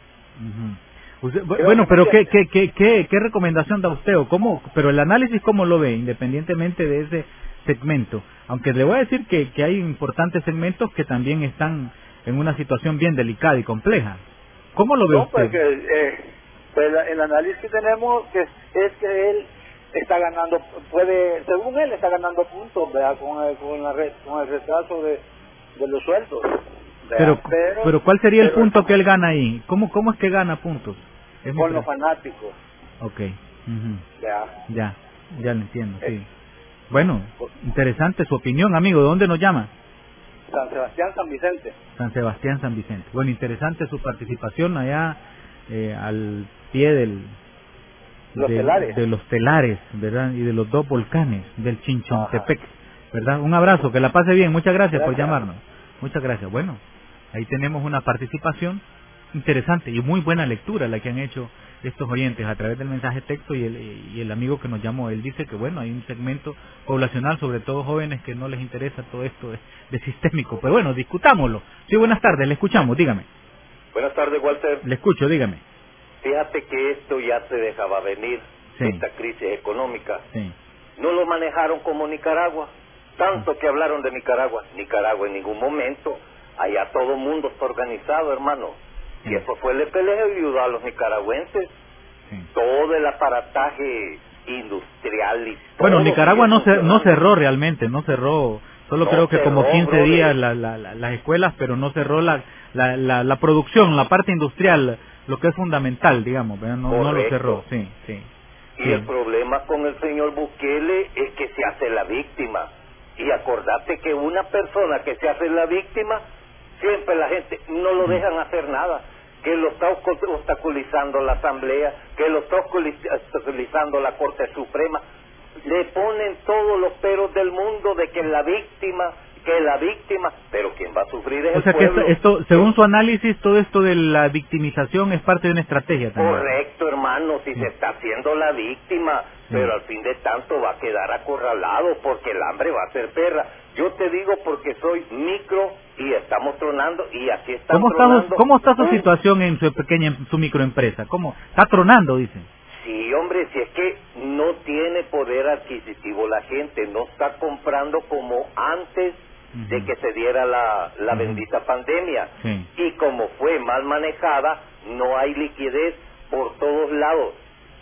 Uh-huh. Usted, bueno, pero ¿qué, qué, qué, qué, ¿qué recomendación da usted? ¿O cómo, pero el análisis cómo lo ve, independientemente de ese segmento. Aunque le voy a decir que, que hay importantes segmentos que también están en una situación bien delicada y compleja. ¿Cómo lo ve no, usted? Porque, eh, pues el análisis que tenemos que es que él está ganando, puede, según él está ganando puntos, ¿verdad? Con el, con la red, con el retraso de, de los sueldos. Pero, pero, pero ¿cuál sería el pero, punto que él gana ahí? ¿Cómo, cómo es que gana puntos? Es con los fanáticos. Ok. Uh-huh. Ya. Ya, ya lo entiendo, sí. Bueno, interesante su opinión, amigo. ¿De dónde nos llama? San Sebastián, San Vicente. San Sebastián, San Vicente. Bueno, interesante su participación allá eh, al pie del los de, telares. de los telares, ¿verdad? Y de los dos volcanes del Chinchontepec, ¿verdad? Un abrazo, que la pase bien. Muchas gracias, gracias por llamarnos. Muchas gracias. Bueno, ahí tenemos una participación interesante y muy buena lectura la que han hecho estos oyentes a través del mensaje texto y el, y el amigo que nos llamó. Él dice que bueno, hay un segmento poblacional, sobre todo jóvenes, que no les interesa todo esto de, de sistémico. Pero bueno, discutámoslo. Sí, buenas tardes, le escuchamos, dígame. Buenas tardes, Walter. Le escucho, dígame. Fíjate que esto ya se dejaba venir, sí. esta crisis económica. Sí. No lo manejaron como Nicaragua. Tanto que hablaron de Nicaragua. Nicaragua en ningún momento. Allá todo el mundo está organizado, hermano. Y eso fue el P L G ayudó a los nicaragüenses. Sí. Todo el aparataje industrial y todo. Bueno, Nicaragua no se, no cerró realmente, no cerró. Solo no creo que cerró, como quince brother. días la, la, la, las escuelas, pero no cerró la, la, la, la producción, la parte industrial, lo que es fundamental, digamos, pero no, no lo cerró. Sí, sí. Y sí. el problema con el señor Bukele es que se hace la víctima. Y acordate que una persona que se hace la víctima, siempre la gente no lo dejan hacer nada, que lo está obstaculizando la Asamblea, que lo está obstaculizando la Corte Suprema, le ponen todos los peros del mundo de que la víctima, que la víctima, pero quien va a sufrir es o sea el que pueblo. Esto, esto, según su análisis, todo esto de la victimización es parte de una estrategia también. Correcto, hermano, si sí. se está haciendo la víctima, sí. pero al fin de tanto va a quedar acorralado porque el hambre va a ser perra. Yo te digo porque soy micro y estamos tronando y aquí están ¿Cómo tronando. Está, ¿Cómo está su ¿Eh? situación en su pequeña, su microempresa? ¿Cómo? Está tronando, dicen. Sí, hombre, si es que no tiene poder adquisitivo la gente, no está comprando como antes uh-huh. de que se diera la, la uh-huh. bendita pandemia. Sí. Y como fue mal manejada, no hay liquidez por todos lados.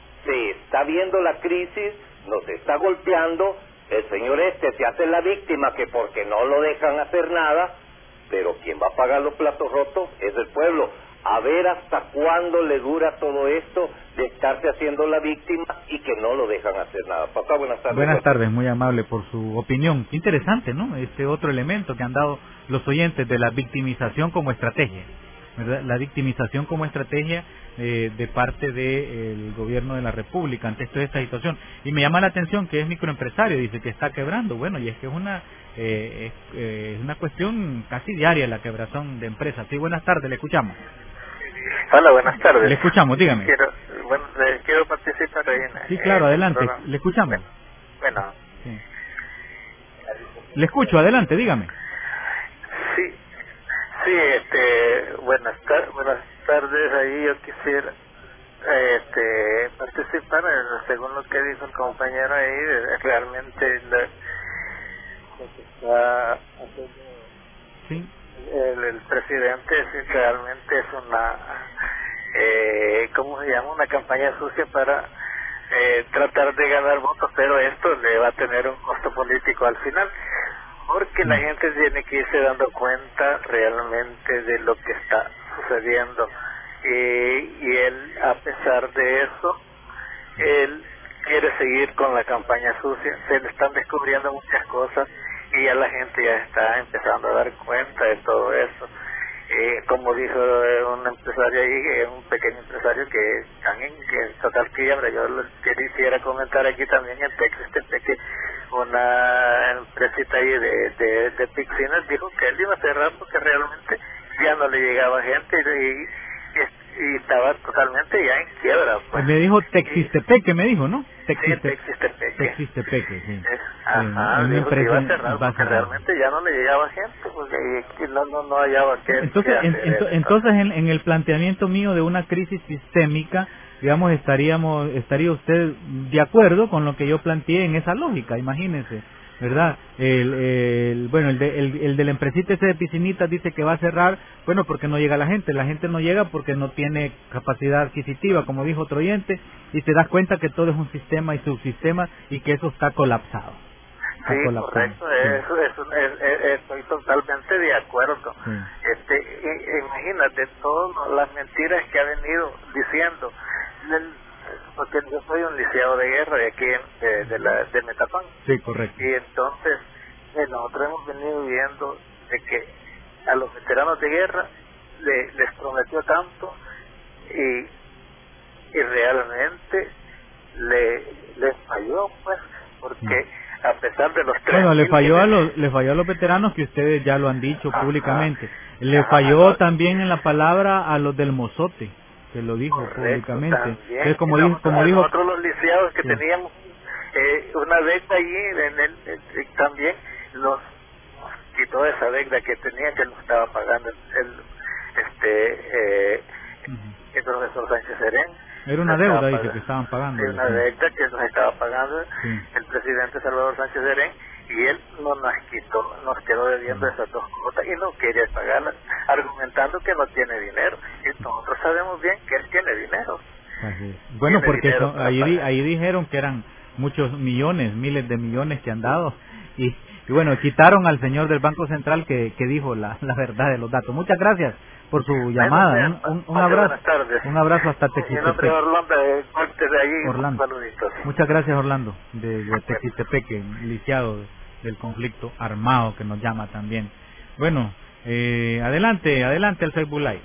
Se está viendo la crisis, nos está golpeando, el señor este se hace la víctima que porque no lo dejan hacer nada, pero quien va a pagar los platos rotos es el pueblo. A ver hasta cuándo le dura todo esto de estarse haciendo la víctima y que no lo dejan hacer nada. Papá, buenas tardes. Buenas tardes, muy amable por su opinión. Qué interesante, ¿no? Este otro elemento que han dado los oyentes de la victimización como estrategia, ¿verdad? La victimización como estrategia eh, de parte del gobierno de la República ante toda esta situación. Y me llama la atención que es microempresario, dice que está quebrando. Bueno, y es que es una eh, es, eh, es una cuestión casi diaria la quebrazón de empresas. Sí, buenas tardes, le escuchamos. Hola, buenas tardes. Le escuchamos, dígame. Quiero, bueno, le, quiero participar ahí en, Sí, claro, en adelante, programa. Le escuchamos. Bueno. Sí. Le escucho, adelante, dígame. Sí, sí, este, buenas, tar buenas tardes, ahí yo quisiera este, participar, en, según lo que dijo el compañero ahí, realmente lo, lo que está haciendo sí. el, el presidente sí, realmente es una, eh, ¿cómo se llama? Una campaña sucia para eh, tratar de ganar votos, pero esto le va a tener un costo político al final, porque la gente tiene que irse dando cuenta realmente de lo que está sucediendo. Y, y él, a pesar de eso, él quiere seguir con la campaña sucia. Se le están descubriendo muchas cosas y ya la gente ya está empezando a dar cuenta de todo eso. Eh, como dijo un empresario ahí, un pequeño empresario que también que en total quiebra. Yo lo quisiera comentar aquí también en Texas, que una empresita ahí de, de, de piscinas dijo que él iba a cerrar porque realmente ya no le llegaba gente y, y, y estaba totalmente ya en quiebra. Pues me dijo Texistepeque, me dijo, ¿no? Texiste, sí, Texistepeque. Texistepeque, sí. Es, ajá, sí, dijo que iba a cerrar porque realmente ya no le llegaba gente, porque no, no, no hallaba que Entonces, que en, en, entonces en, en el planteamiento mío de una crisis sistémica, digamos, estaríamos estaría usted de acuerdo con lo que yo planteé en esa lógica, imagínese. ¿verdad? El, el bueno, el, de, el, el del empresita ese de piscinitas dice que va a cerrar, bueno, porque no llega la gente, la gente no llega porque no tiene capacidad adquisitiva, como dijo otro oyente, y te das cuenta que todo es un sistema y subsistema y que eso está colapsado. Está sí, colapsado. Correcto, sí. Eso, eso, es, es, estoy totalmente de acuerdo. Sí. Este, y, imagínate todas las mentiras que ha venido diciendo, porque yo soy un licenciado de guerra de aquí de, de, la, de Metapán. Sí, correcto. Y entonces eh, nosotros hemos venido viendo de que a los veteranos de guerra le, les prometió tanto y, y realmente le les falló, pues, porque a pesar de los tres bueno, le falló a los le falló a los veteranos, que ustedes ya lo han dicho ajá, públicamente. Le ajá, falló ajá, también en la palabra a los del Mozote, que lo dijo correcto, públicamente. Entonces, como dijo, como dijo nosotros los liceados que sí. teníamos eh, una deuda allí en el, en el, también nos quitó esa deuda que tenía, que nos estaba pagando el, el este eh, uh-huh. el profesor Sánchez Serén. Era una deuda, dice, que estaban pagando. Era una deuda que nos estaba pagando sí. el presidente Salvador Sánchez Serén, y él no nos quitó, nos quedó debiendo sí. esas dos cuotas y no quería pagarlas, argumentando que no tiene dinero. Y nosotros sabemos bien que él tiene dinero. Así es. Bueno, tiene porque eso, ahí, ahí dijeron que eran muchos millones, miles de millones que han dado, y, y bueno, quitaron al señor del Banco Central que, que dijo la, la verdad de los datos. Muchas gracias por su llamada. Bien, un, un, un abrazo. Un abrazo hasta Tequistepec. Orlando, de, de allí, Orlando. Muchas gracias, Orlando, de, de Tequistepec, lisiado del conflicto armado, que nos llama también. Bueno, eh, adelante, adelante al Facebook Live.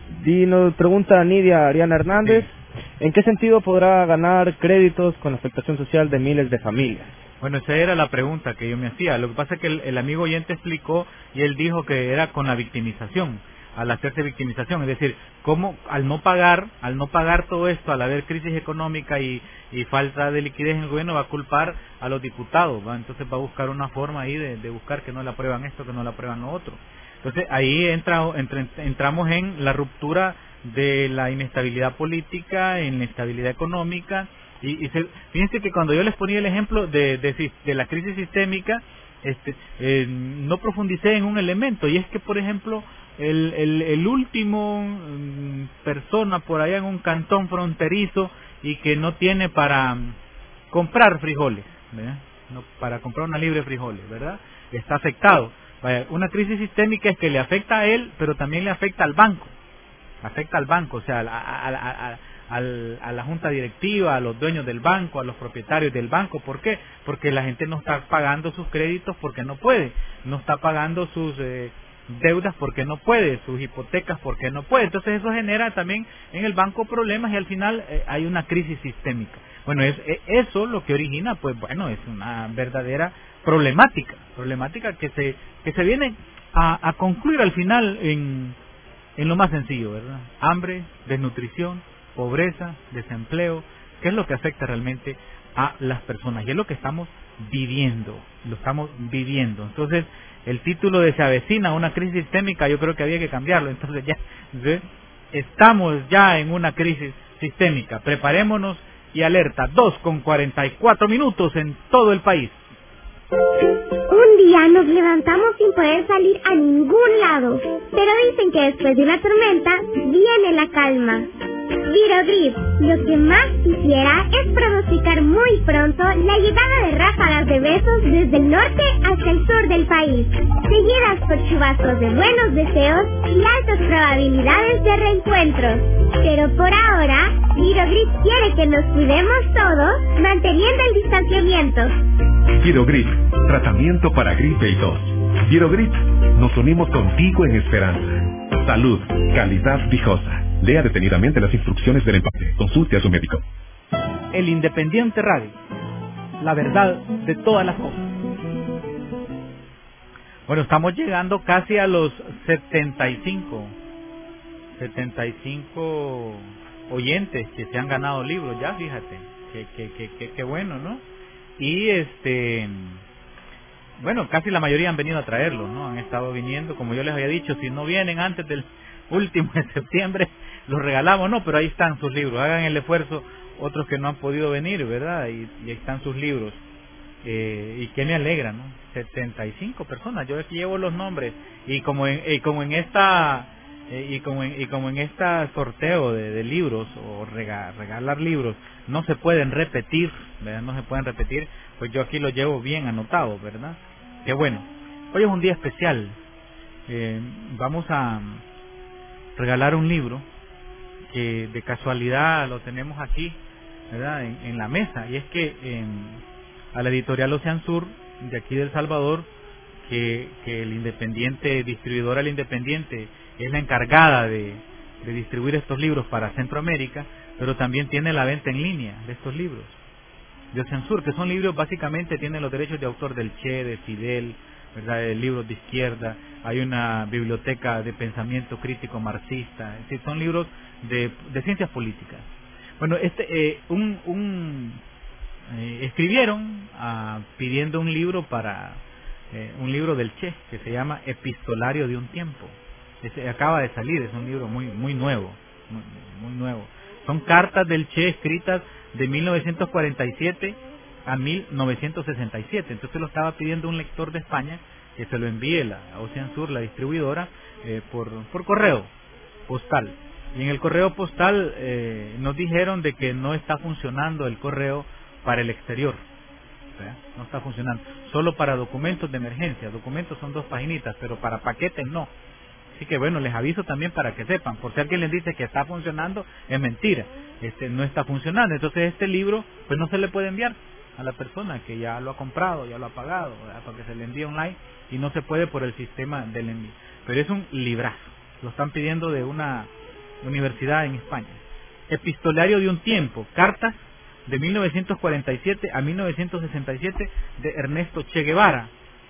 Y nos pregunta Nidia Ariana Hernández, sí. ¿en qué sentido podrá ganar créditos con afectación social de miles de familias? Bueno, esa era la pregunta que yo me hacía. Lo que pasa es que el, el amigo oyente explicó y él dijo que era con la victimización, al hacerse victimización, es decir, cómo al no pagar, al no pagar todo esto, al haber crisis económica y, y falta de liquidez en el gobierno, va a culpar a los diputados, ¿va? Entonces va a buscar una forma ahí de, de buscar que no le aprueban esto, que no le aprueban lo otro. Entonces ahí entra, entra, entramos en la ruptura de la inestabilidad política, en la estabilidad económica, y, y se, fíjense que cuando yo les ponía el ejemplo de, de, de la crisis sistémica, este, eh, no profundicé en un elemento, y es que, por ejemplo, el, el, el último um, persona por allá en un cantón fronterizo y que no tiene para um, comprar frijoles, ¿verdad? No, para comprar una libre de frijoles, ¿verdad? Está afectado. Vaya, una crisis sistémica es que le afecta a él, pero también le afecta al banco, afecta al banco, o sea, a, a, a, a, a, a la junta directiva, a los dueños del banco, a los propietarios del banco. ¿Por qué? Porque la gente no está pagando sus créditos porque no puede, no está pagando sus eh, deudas porque no puede, sus hipotecas porque no puede. Entonces eso genera también en el banco problemas y al final eh, hay una crisis sistémica. Bueno, es, es eso lo que origina, pues bueno, es una verdadera problemática, problemática que se que se viene a, a concluir al final en, en lo más sencillo, ¿verdad? Hambre, desnutrición, pobreza, desempleo, que es lo que afecta realmente a las personas y es lo que estamos viviendo, lo estamos viviendo. Entonces, el título de Se avecina una crisis sistémica, yo creo que había que cambiarlo. Entonces ya, ¿sí? Estamos ya en una crisis sistémica, preparémonos y alerta, dos con cuarenta y cuatro minutos en todo el país. Un día nos levantamos sin poder salir a ningún lado, pero dicen que después de una tormenta viene la calma. Virogrip, lo que más quisiera es pronosticar muy pronto la llegada de ráfagas de besos desde el norte hasta el sur del país, seguidas por chubascos de buenos deseos y altas probabilidades de reencuentros. Pero por ahora, Virogrip quiere que nos cuidemos todos, manteniendo el distanciamiento. Virogrip, tratamiento para gripe y tos. Virogrip, nos unimos contigo en esperanza. Salud, calidad viejosa. Lea detenidamente las instrucciones del empaque. Consulte a su médico. El Independiente Radio, la verdad de todas las cosas. Bueno, estamos llegando casi a los setenta y cinco, setenta y cinco oyentes que se han ganado libros ya, fíjate, que que que que, que bueno, ¿no? Y este, bueno, casi la mayoría han venido a traerlo, ¿no? Han estado viniendo, como yo les había dicho, si no vienen antes del último de septiembre, los regalamos, no, pero ahí están sus libros, hagan el esfuerzo, otros que no han podido venir, ¿verdad? Y, y ahí están sus libros. Eh, y que me alegra, ¿no? setenta y cinco personas, yo aquí llevo los nombres, y como en, y como en esta eh, y como en, y como en esta sorteo de, de libros o rega, regalar libros no se pueden repetir, ¿verdad? No se pueden repetir, pues yo aquí lo llevo bien anotado, ¿verdad? Qué bueno. Hoy es un día especial. Eh, vamos a regalar un libro que de casualidad lo tenemos aquí, ¿verdad? En, en la mesa, y es que eh, a la editorial Ocean Sur de aquí de El Salvador, que, que el Independiente, distribuidora El Independiente, es la encargada de, de distribuir estos libros para Centroamérica, pero también tiene la venta en línea de estos libros de Ocean Sur, que son libros, básicamente tienen los derechos de autor del Che, de Fidel, ¿verdad? De libros de izquierda, hay una biblioteca de pensamiento crítico marxista, es decir, son libros de, de ciencias políticas. Bueno, este eh, un, un eh, escribieron ah, pidiendo un libro para eh, un libro del Che que se llama Epistolario de un tiempo. Ese acaba de salir, es un libro muy muy nuevo, muy, muy nuevo. Son cartas del Che escritas de mil novecientos cuarenta y siete a mil novecientos sesenta y siete. Entonces lo estaba pidiendo un lector de España que se lo envíe la Ocean Sur, la distribuidora, eh, por por correo postal. Y en el correo postal eh, nos dijeron de que no está funcionando el correo para el exterior, ¿verdad? No está funcionando, solo para documentos de emergencia. Documentos son dos paginitas, pero para paquetes no. Así que bueno, les aviso también para que sepan, por si alguien les dice que está funcionando, es mentira, este no está funcionando. Entonces este libro pues no se le puede enviar a la persona que ya lo ha comprado, ya lo ha pagado, ¿verdad? Porque se le envía online y no se puede por el sistema del envío. Pero es un librazo, lo están pidiendo de una universidad en España. Epistolario de un tiempo, cartas de mil novecientos cuarenta y siete a mil novecientos sesenta y siete de Ernesto Che Guevara.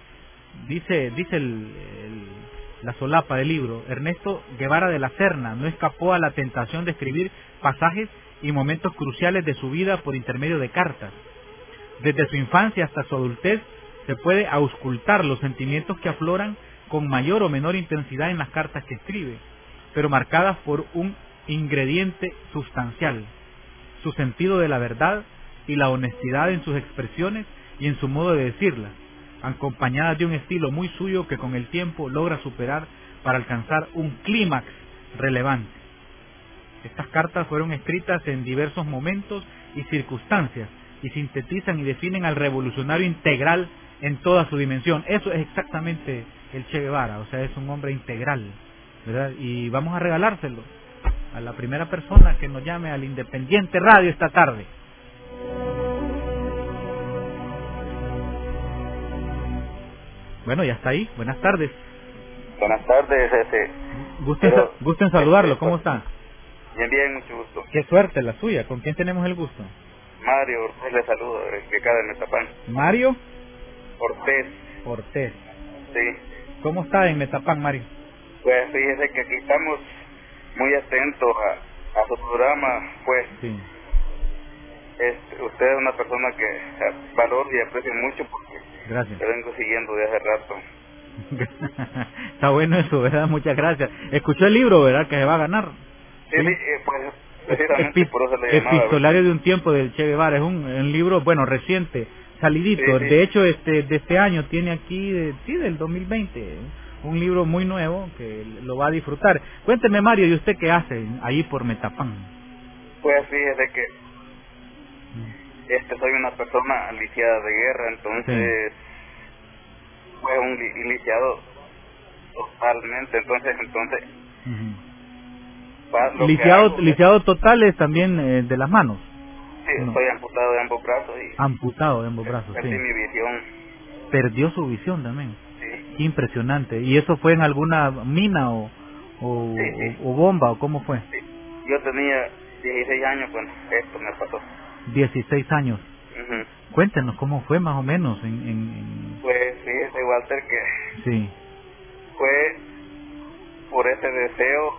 Dice dice el, el, la solapa del libro: Ernesto Guevara de la Serna no escapó a la tentación de escribir pasajes y momentos cruciales de su vida por intermedio de cartas. Desde su infancia hasta su adultez se puede auscultar los sentimientos que afloran con mayor o menor intensidad en las cartas que escribe, pero marcadas por un ingrediente sustancial: su sentido de la verdad y la honestidad en sus expresiones y en su modo de decirlas, acompañadas de un estilo muy suyo que con el tiempo logra superar para alcanzar un clímax relevante. Estas cartas fueron escritas en diversos momentos y circunstancias y sintetizan y definen al revolucionario integral en toda su dimensión. Eso es exactamente el Che Guevara, o sea, es un hombre integral, ¿verdad? Y vamos a regalárselo a la primera persona que nos llame al Independiente Radio esta tarde. Bueno, ya está ahí. Buenas tardes. Buenas tardes, este. Gusten, Pero, gusten saludarlo. ¿Cómo está? Bien, bien, mucho gusto. Qué suerte la suya. ¿Con quién tenemos el gusto? Mario Ortiz le saludo, de acá de Metapán. ¿Mario? Ortiz. Ortiz. Sí. ¿Cómo está en Metapán, Mario? Pues fíjese que aquí estamos muy atentos a, a su programa, pues. Sí. Este, usted es una persona que valoro y aprecio mucho porque gracias. Te vengo siguiendo de hace rato. Está bueno eso, ¿verdad? Muchas gracias. Escuchó el libro, ¿verdad? Que se va a ganar. Sí, sí, eh, pues precisamente Epi por eso le llamaba. Epistolario de un tiempo del Che Guevara. Es un, un libro, bueno, reciente, salidito. Sí, sí. De hecho, este de este año tiene aquí, de, sí, del dos mil veinte, un libro muy nuevo que lo va a disfrutar. Cuénteme, Mario, ¿y usted qué hace ahí por Metapán? Pues fíjese que este soy una persona lisiada de guerra, entonces sí. Fue un li lisiado totalmente, entonces entonces uh-huh. lisiado hago, lisiado total es también eh, de las manos. Sí, no. Estoy amputado de ambos brazos y amputado de ambos brazos. Perdí sí. mi visión. Perdió su visión también. Sí. Qué impresionante. ¿Y eso fue en alguna mina o o, sí, sí. o, o bomba o cómo fue? Sí. Yo tenía dieciséis años cuando esto me pasó. dieciséis años. Uh-huh. Cuéntenos cómo fue más o menos en, en, en... Pues fíjese, Walter, que sí. Fue por ese deseo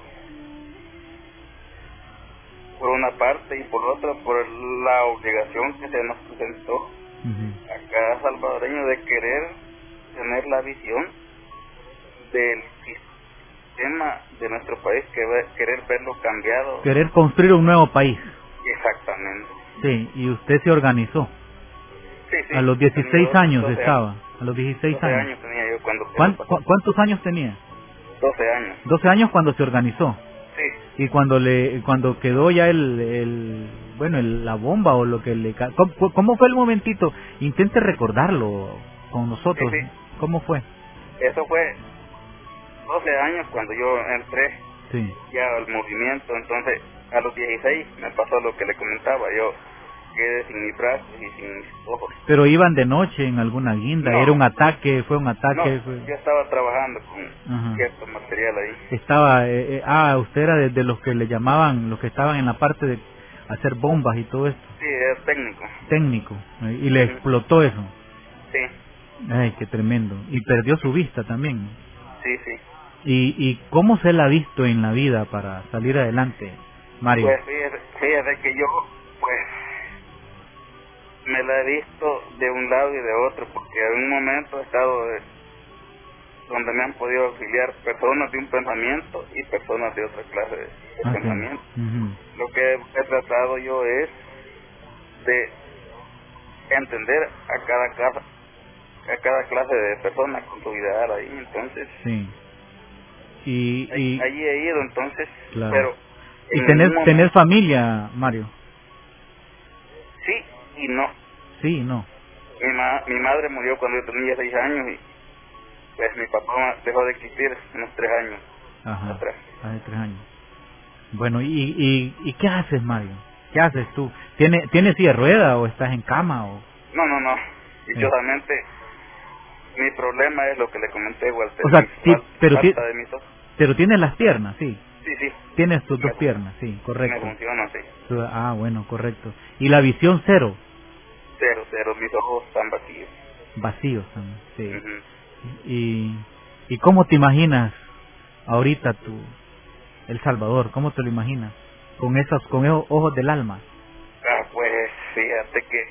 por una parte y por otra por la obligación que se nos presentó uh-huh. a cada salvadoreño de querer tener la visión del sistema de nuestro país, que querer verlo cambiado, querer construir un nuevo país. Exactamente. Sí, y usted se organizó. Sí, sí. A los dieciséis doce, años doce estaba. A los dieciséis doce años. años tenía yo cuando... ¿Cuán- cu- ¿Cuántos años tenía? doce años. doce años cuando se organizó. Sí. Y cuando le cuando quedó ya el, el bueno, el, la bomba o lo que le... ca- ¿Cómo, cómo fue el momentito? Intente recordarlo con nosotros. Sí, sí. ¿Cómo fue? Eso fue doce años cuando yo entré Sí. ya al movimiento. Entonces, a los dieciséis me pasó lo que le comentaba. Yo quedé sin mis brazos y sin mis ojos. Pero iban de noche en alguna guinda, No. era un ataque, fue un ataque. No, fue- yo estaba trabajando con Ajá. cierto material ahí. Estaba, eh, eh, ah, usted era de, de los que le llamaban, los que estaban en la parte de hacer bombas y todo esto, Sí, era técnico. técnico, eh, y le Ujú. explotó eso. Sí, Ay, qué tremendo. Y perdió su vista también. sí, sí. ¿Y, y cómo se la ha visto en la vida para salir adelante, Mario? Pues fíjate, fíjate que yo, pues, me la he visto de un lado y de otro, porque en un momento he estado de- donde me han podido auxiliar personas de un pensamiento y personas de otra clase de, de Ah, sí. pensamiento. Ujú. Lo que he tratado yo es de entender a cada casa, a cada clase de persona con su ideal ahí, entonces Sí. Y, y, allí he ido, entonces, claro. pero y en tener, algún momento- tener familia, Mario. sí y no. Sí, no. Mi, ma mi madre murió cuando yo tenía seis años y pues mi papá dejó de existir unos tres años Ajá. atrás. Hace tres años. Bueno, ¿y, y, y qué haces, Mario? ¿Qué haces tú? ¿Tienes, ¿tienes silla de rueda o estás en cama? o No, no, no. Dichosamente, mi problema es lo que le comenté, Walter. O sea, mi ti- fal- pero ti- falta de mis ojos. Pero tienes las piernas, sí. Sí, sí, Tienes tus dos Me- piernas, sí, me correcto. funciona, sí. Tú- Ah, bueno, correcto. ¿Y la visión cero? Cero, cero, mis ojos están vacíos. Vacíos también, sí. Ujú. Y, ¿Y cómo te imaginas ahorita tú, El Salvador? ¿Cómo te lo imaginas? Con esos, con esos ojos del alma. Ah, pues fíjate que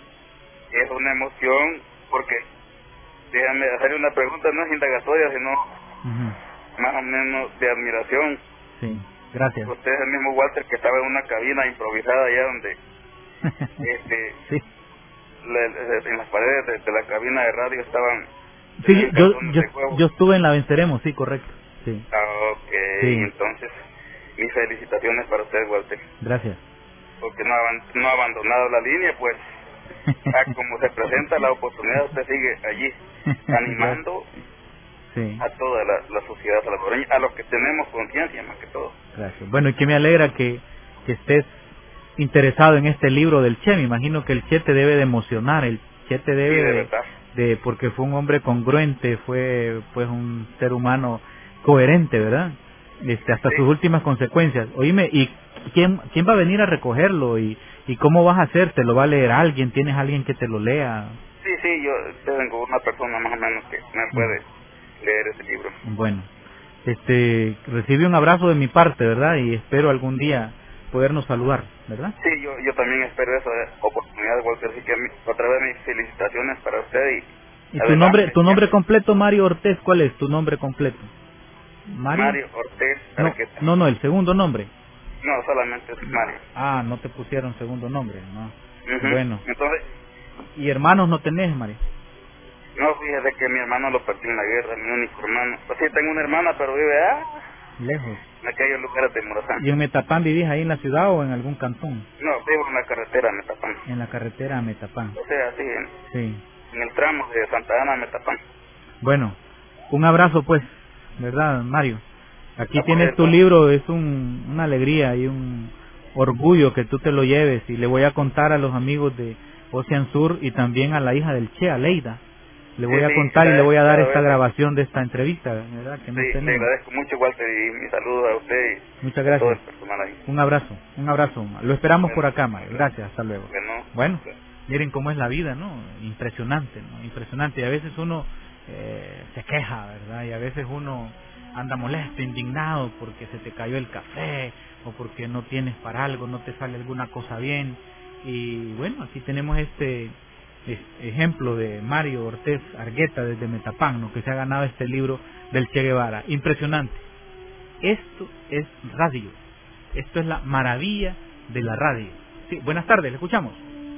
es una emoción porque, déjame hacerle una pregunta, no es indagatoria, sino Ujú. más o menos de admiración. Sí, gracias. Usted es el mismo Walter que estaba en una cabina improvisada allá donde, este, Sí, la- la- en las paredes de, de la cabina de radio estaban... sí tenían yo, cartones yo, de huevo. yo estuve en la Venceremos, sí, correcto. Sí, Ah, ok, Sí. entonces mis felicitaciones para usted, Walter, gracias. porque no ha, aban- no ha abandonado la línea, pues a como se presenta la oportunidad usted sigue allí animando Sí, a toda la, la sociedad salvadoreña, a los que tenemos conciencia más que todo. gracias. Bueno, y que me alegra que, que estés interesado en este libro del Che. Me imagino que el Che te debe de emocionar, el Che te debe Sí, de de, verdad. de- porque fue un hombre congruente, fue pues un ser humano coherente, ¿verdad? Este, hasta Sí. sus últimas consecuencias. Oíme, ¿y quién quién va a venir a recogerlo y y cómo vas a hacer? ¿Te lo va a leer alguien? ¿Tienes alguien que te lo lea? Sí, sí, yo tengo una persona más o menos que me puede leer ese libro. Bueno, este, recibe un abrazo de mi parte, ¿verdad? Y espero algún día podernos saludar, ¿verdad? Sí, yo, yo también espero esa oportunidad, Walter, así que mi- otra vez mis felicitaciones para usted y... ¿Y tu adelante. nombre, tu nombre completo, Mario Ortiz, cuál es tu nombre completo? Mario Ortiz No, Arqueta. no, no, el segundo nombre. No, solamente es Mario. Ah, no te pusieron segundo nombre, no. Ujú. Bueno, Entonces, ¿y hermanos no tenés, Mario? no, fíjese que mi hermano lo perdí en la guerra, mi único hermano. Pues sí, tengo una hermana, pero vive ah, Lejos. en aquellos lugares de Morazán. ¿Y en Metapán vivís ahí en la ciudad o en algún cantón? No, vivo en la carretera de Metapán. En la carretera a Metapán. O sea, sí, en, Sí. en el tramo de Santa Ana a Metapán. Bueno, un abrazo pues, ¿verdad, Mario? Aquí Ah, tienes pues, tu eso. libro, es un, una alegría y un orgullo que tú te lo lleves, y le voy a contar a los amigos de Ocean Sur y también a la hija del Che, a Leida. Le voy Sí, a sí, contar y cada- le voy a dar cada esta vez. grabación de esta entrevista, ¿verdad? Que nos Sí, le tenemos. agradezco mucho, Walter, y mi saludo a usted y Muchas a todo el gracias. personal ahí. Un abrazo, un abrazo. Lo esperamos por acá, Mario. Gracias, hasta luego. Bueno, Bueno, miren cómo es la vida, ¿no? Impresionante, ¿no? Impresionante. Y a veces uno eh, se queja, ¿verdad? Y a veces uno anda molesto, indignado porque se te cayó el café o porque no tienes para algo, no te sale alguna cosa bien. Y bueno, aquí tenemos este es- ejemplo de Mario Ortiz Argueta desde Metapán, ¿no? Que se ha ganado este libro del Che Guevara. Impresionante. Esto es radio. Esto es la maravilla de la radio. Sí, buenas tardes, le escuchamos.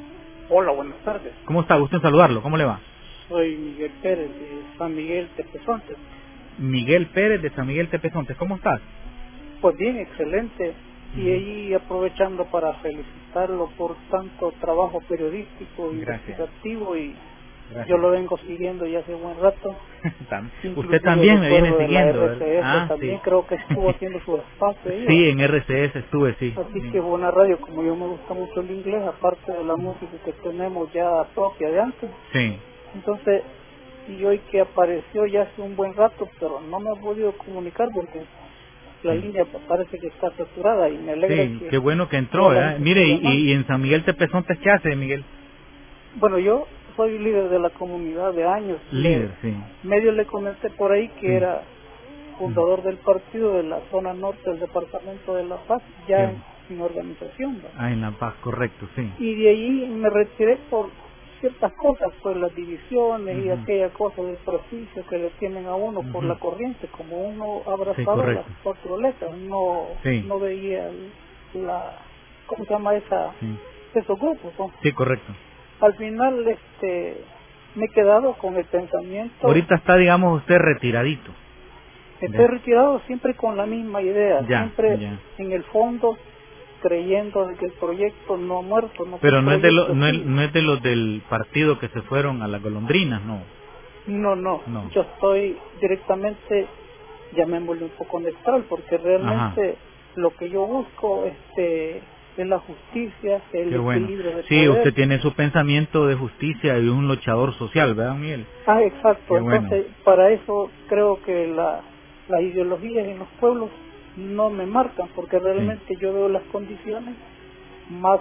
Hola, buenas tardes. ¿Cómo está? Gusto en saludarlo. ¿Cómo le va? Soy Miguel Pérez de San Miguel Tepezontes. Miguel Pérez de San Miguel Tepezontes. ¿Cómo estás? Pues bien, excelente. Y ahí aprovechando para felicitarlo por tanto trabajo periodístico y investigativo, y Gracias. Yo lo vengo siguiendo ya hace buen rato. Usted también me viene siguiendo. R C S, ah, también sí. Creo que estuvo haciendo su espacio ahí. Sí, en R C S estuve, sí. Así sí. que buena radio, como yo me gusta mucho el inglés, aparte de la música que tenemos ya propia de antes. Sí. Entonces, y hoy que apareció ya hace un buen rato, pero no me he podido comunicar porque la sí. línea parece que está saturada y me alegra sí, que... qué bueno que entró, ¿eh? Mire, y, y en San Miguel Tepezontes, ¿qué hace, Miguel? Bueno, yo soy líder de la comunidad de años. Líder, sí. Medio le comenté por ahí que sí. era fundador sí. del partido de la zona norte del departamento de La Paz, ya sí. en, en organización. ¿verdad? Ah, en La Paz, correcto, sí. Y de ahí me retiré por ciertas cosas, pues las divisiones uh-huh. y aquella cosa del prejuicio que le tienen a uno uh-huh. por la corriente, como uno abrazaba sí, las cuatro letras, no, sí. no veía la, ¿cómo se llama esa? Sí. Esos grupos, ¿no? Sí, correcto. Al final, este, me he quedado con el pensamiento. Ahorita está, digamos, usted retiradito. Estoy ya. retirado siempre con la misma idea, ya, siempre ya. en el fondo creyendo de que el proyecto no ha muerto. No Pero no es, de lo, no, es, no es de los del partido que se fueron a las golondrinas, ¿no? No, no, no. Yo estoy directamente, llamémosle un poco neutral, porque realmente Ajá. lo que yo busco este, es la justicia, el Qué bueno. equilibrio de Sí, poder. usted tiene su pensamiento de justicia y un luchador social, ¿verdad, Miguel? Ah, exacto. Qué Entonces, bueno. para eso creo que la, las ideologías en los pueblos no me marcan, porque realmente sí. yo veo las condiciones más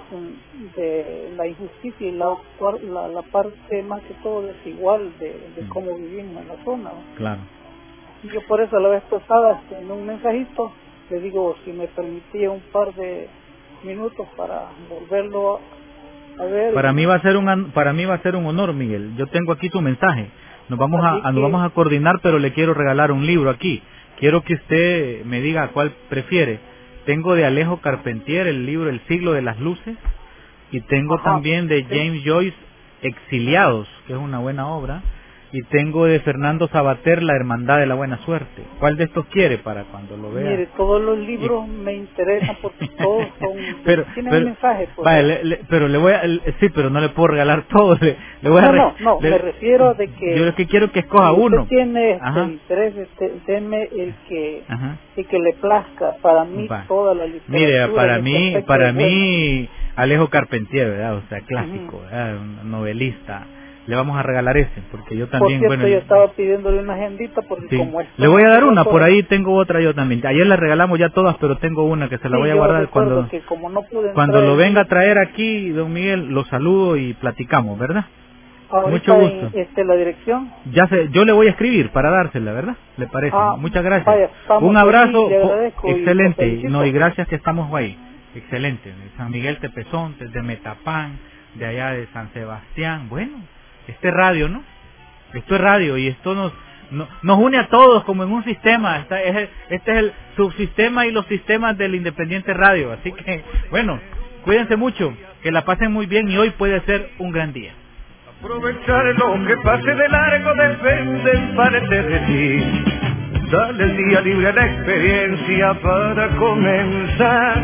de la injusticia y la, la, la parte más que todo desigual de, de sí. cómo vivimos en la zona, ¿no? Claro. Y yo por eso la vez pasada en un mensajito le digo si me permitía un par de minutos para volverlo a ver. Para mí va a ser un para mí va a ser un honor, Miguel. Yo tengo aquí su mensaje. Nos vamos a, a nos vamos a coordinar, pero le quiero regalar un libro aquí. Quiero que usted me diga cuál prefiere. Tengo de Alejo Carpentier el libro El siglo de las luces, y tengo Ajá, también de James sí. Joyce Exiliados, que es una buena obra, y tengo de Fernando Sabater La hermandad de la buena suerte. ¿Cuál de estos quiere para cuando lo vea? Mire, todos los libros y... me interesan porque todos son pero, tienen pero, un mensaje. Pues. Vale, le, le, pero le voy a sí, pero no le puedo regalar todos. Le, le voy no, a re, no, no, le, me refiero de que yo lo que quiero es que escoja si uno. Usted tiene este interés, este, deme el que Ajá. el que le plazca. Para mí Va. toda la literatura. Mire, para mí, para mí Alejo Carpentier, ¿verdad? O sea, clásico, uh-huh. ¿verdad? Un novelista. Le vamos a regalar ese, porque yo también... Por cierto, bueno, yo estaba pidiéndole una agendita, porque sí. como le voy a dar una, por ahí tengo otra yo también. Ayer le regalamos ya todas, pero tengo una que se la sí, voy a guardar cuando... Que como no pude cuando lo venga a traer aquí, don Miguel, lo saludo y platicamos, ¿verdad? Mucho gusto. En, este, la dirección. Ya sé, yo le voy a escribir para dársela, ¿verdad? ¿Le parece? Ah, Muchas gracias. Vaya, un abrazo, oh, excelente, y no y gracias que estamos ahí. Excelente, de San Miguel Tepezontes, de Metapán, de allá de San Sebastián, bueno... Este radio, ¿no? Esto es radio y esto nos no, nos une a todos como en un sistema. Esta es el, este es el subsistema y los sistemas del Independiente Radio. Así que, bueno, cuídense mucho, que la pasen muy bien y hoy puede ser un gran día. Aprovechar lo que pase de largo depende en parte de ti. Dale el día libre a la experiencia para comenzar.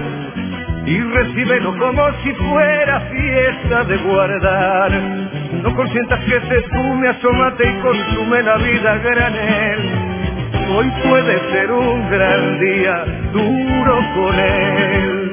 Y recíbelo como si fuera fiesta de guardar. No consientas que se fume, asómate y consume la vida a granel. Hoy puede ser un gran día, duro con él.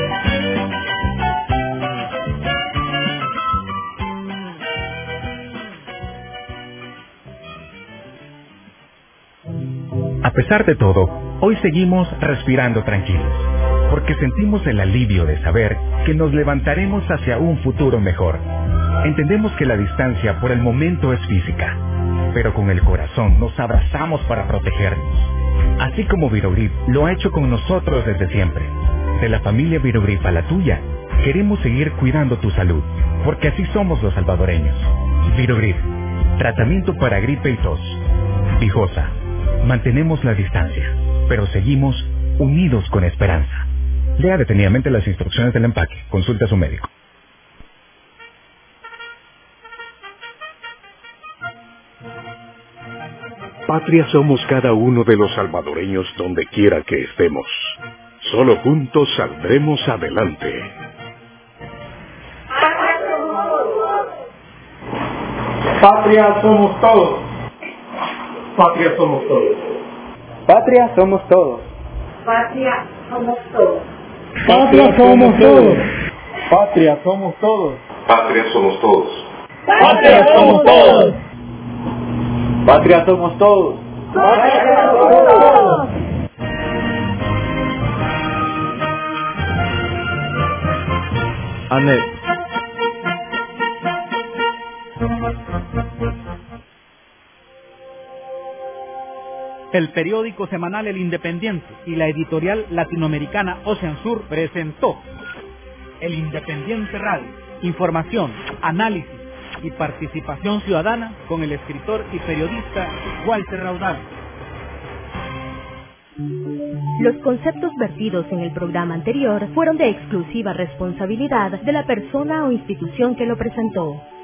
A pesar de todo, hoy seguimos respirando tranquilos, porque sentimos el alivio de saber que nos levantaremos hacia un futuro mejor. Entendemos que la distancia por el momento es física, pero con el corazón nos abrazamos para protegernos. Así como Virogrip lo ha hecho con nosotros desde siempre. De la familia Virogrip a la tuya, queremos seguir cuidando tu salud, porque así somos los salvadoreños. Virogrip, tratamiento para gripe y tos. Vijosa, mantenemos la distancia, pero seguimos unidos con esperanza. Lea detenidamente las instrucciones del empaque. Consulte a su médico. patria somos cada uno de los salvadoreños donde quiera que estemos. Solo juntos saldremos adelante. Patria somos todos. Patria somos todos. Patria somos todos. Patria somos todos. Patria somos todos. Patria somos todos. Patria somos todos. Patria somos todos. Patria somos todos. Patria somos todos. Anet. El periódico semanal El Independiente y la editorial latinoamericana Ocean Sur presentó El Independiente Radio. Información, análisis y participación ciudadana con el escritor y periodista Walter Raudal. Los conceptos vertidos en el programa anterior fueron de exclusiva responsabilidad de la persona o institución que lo presentó.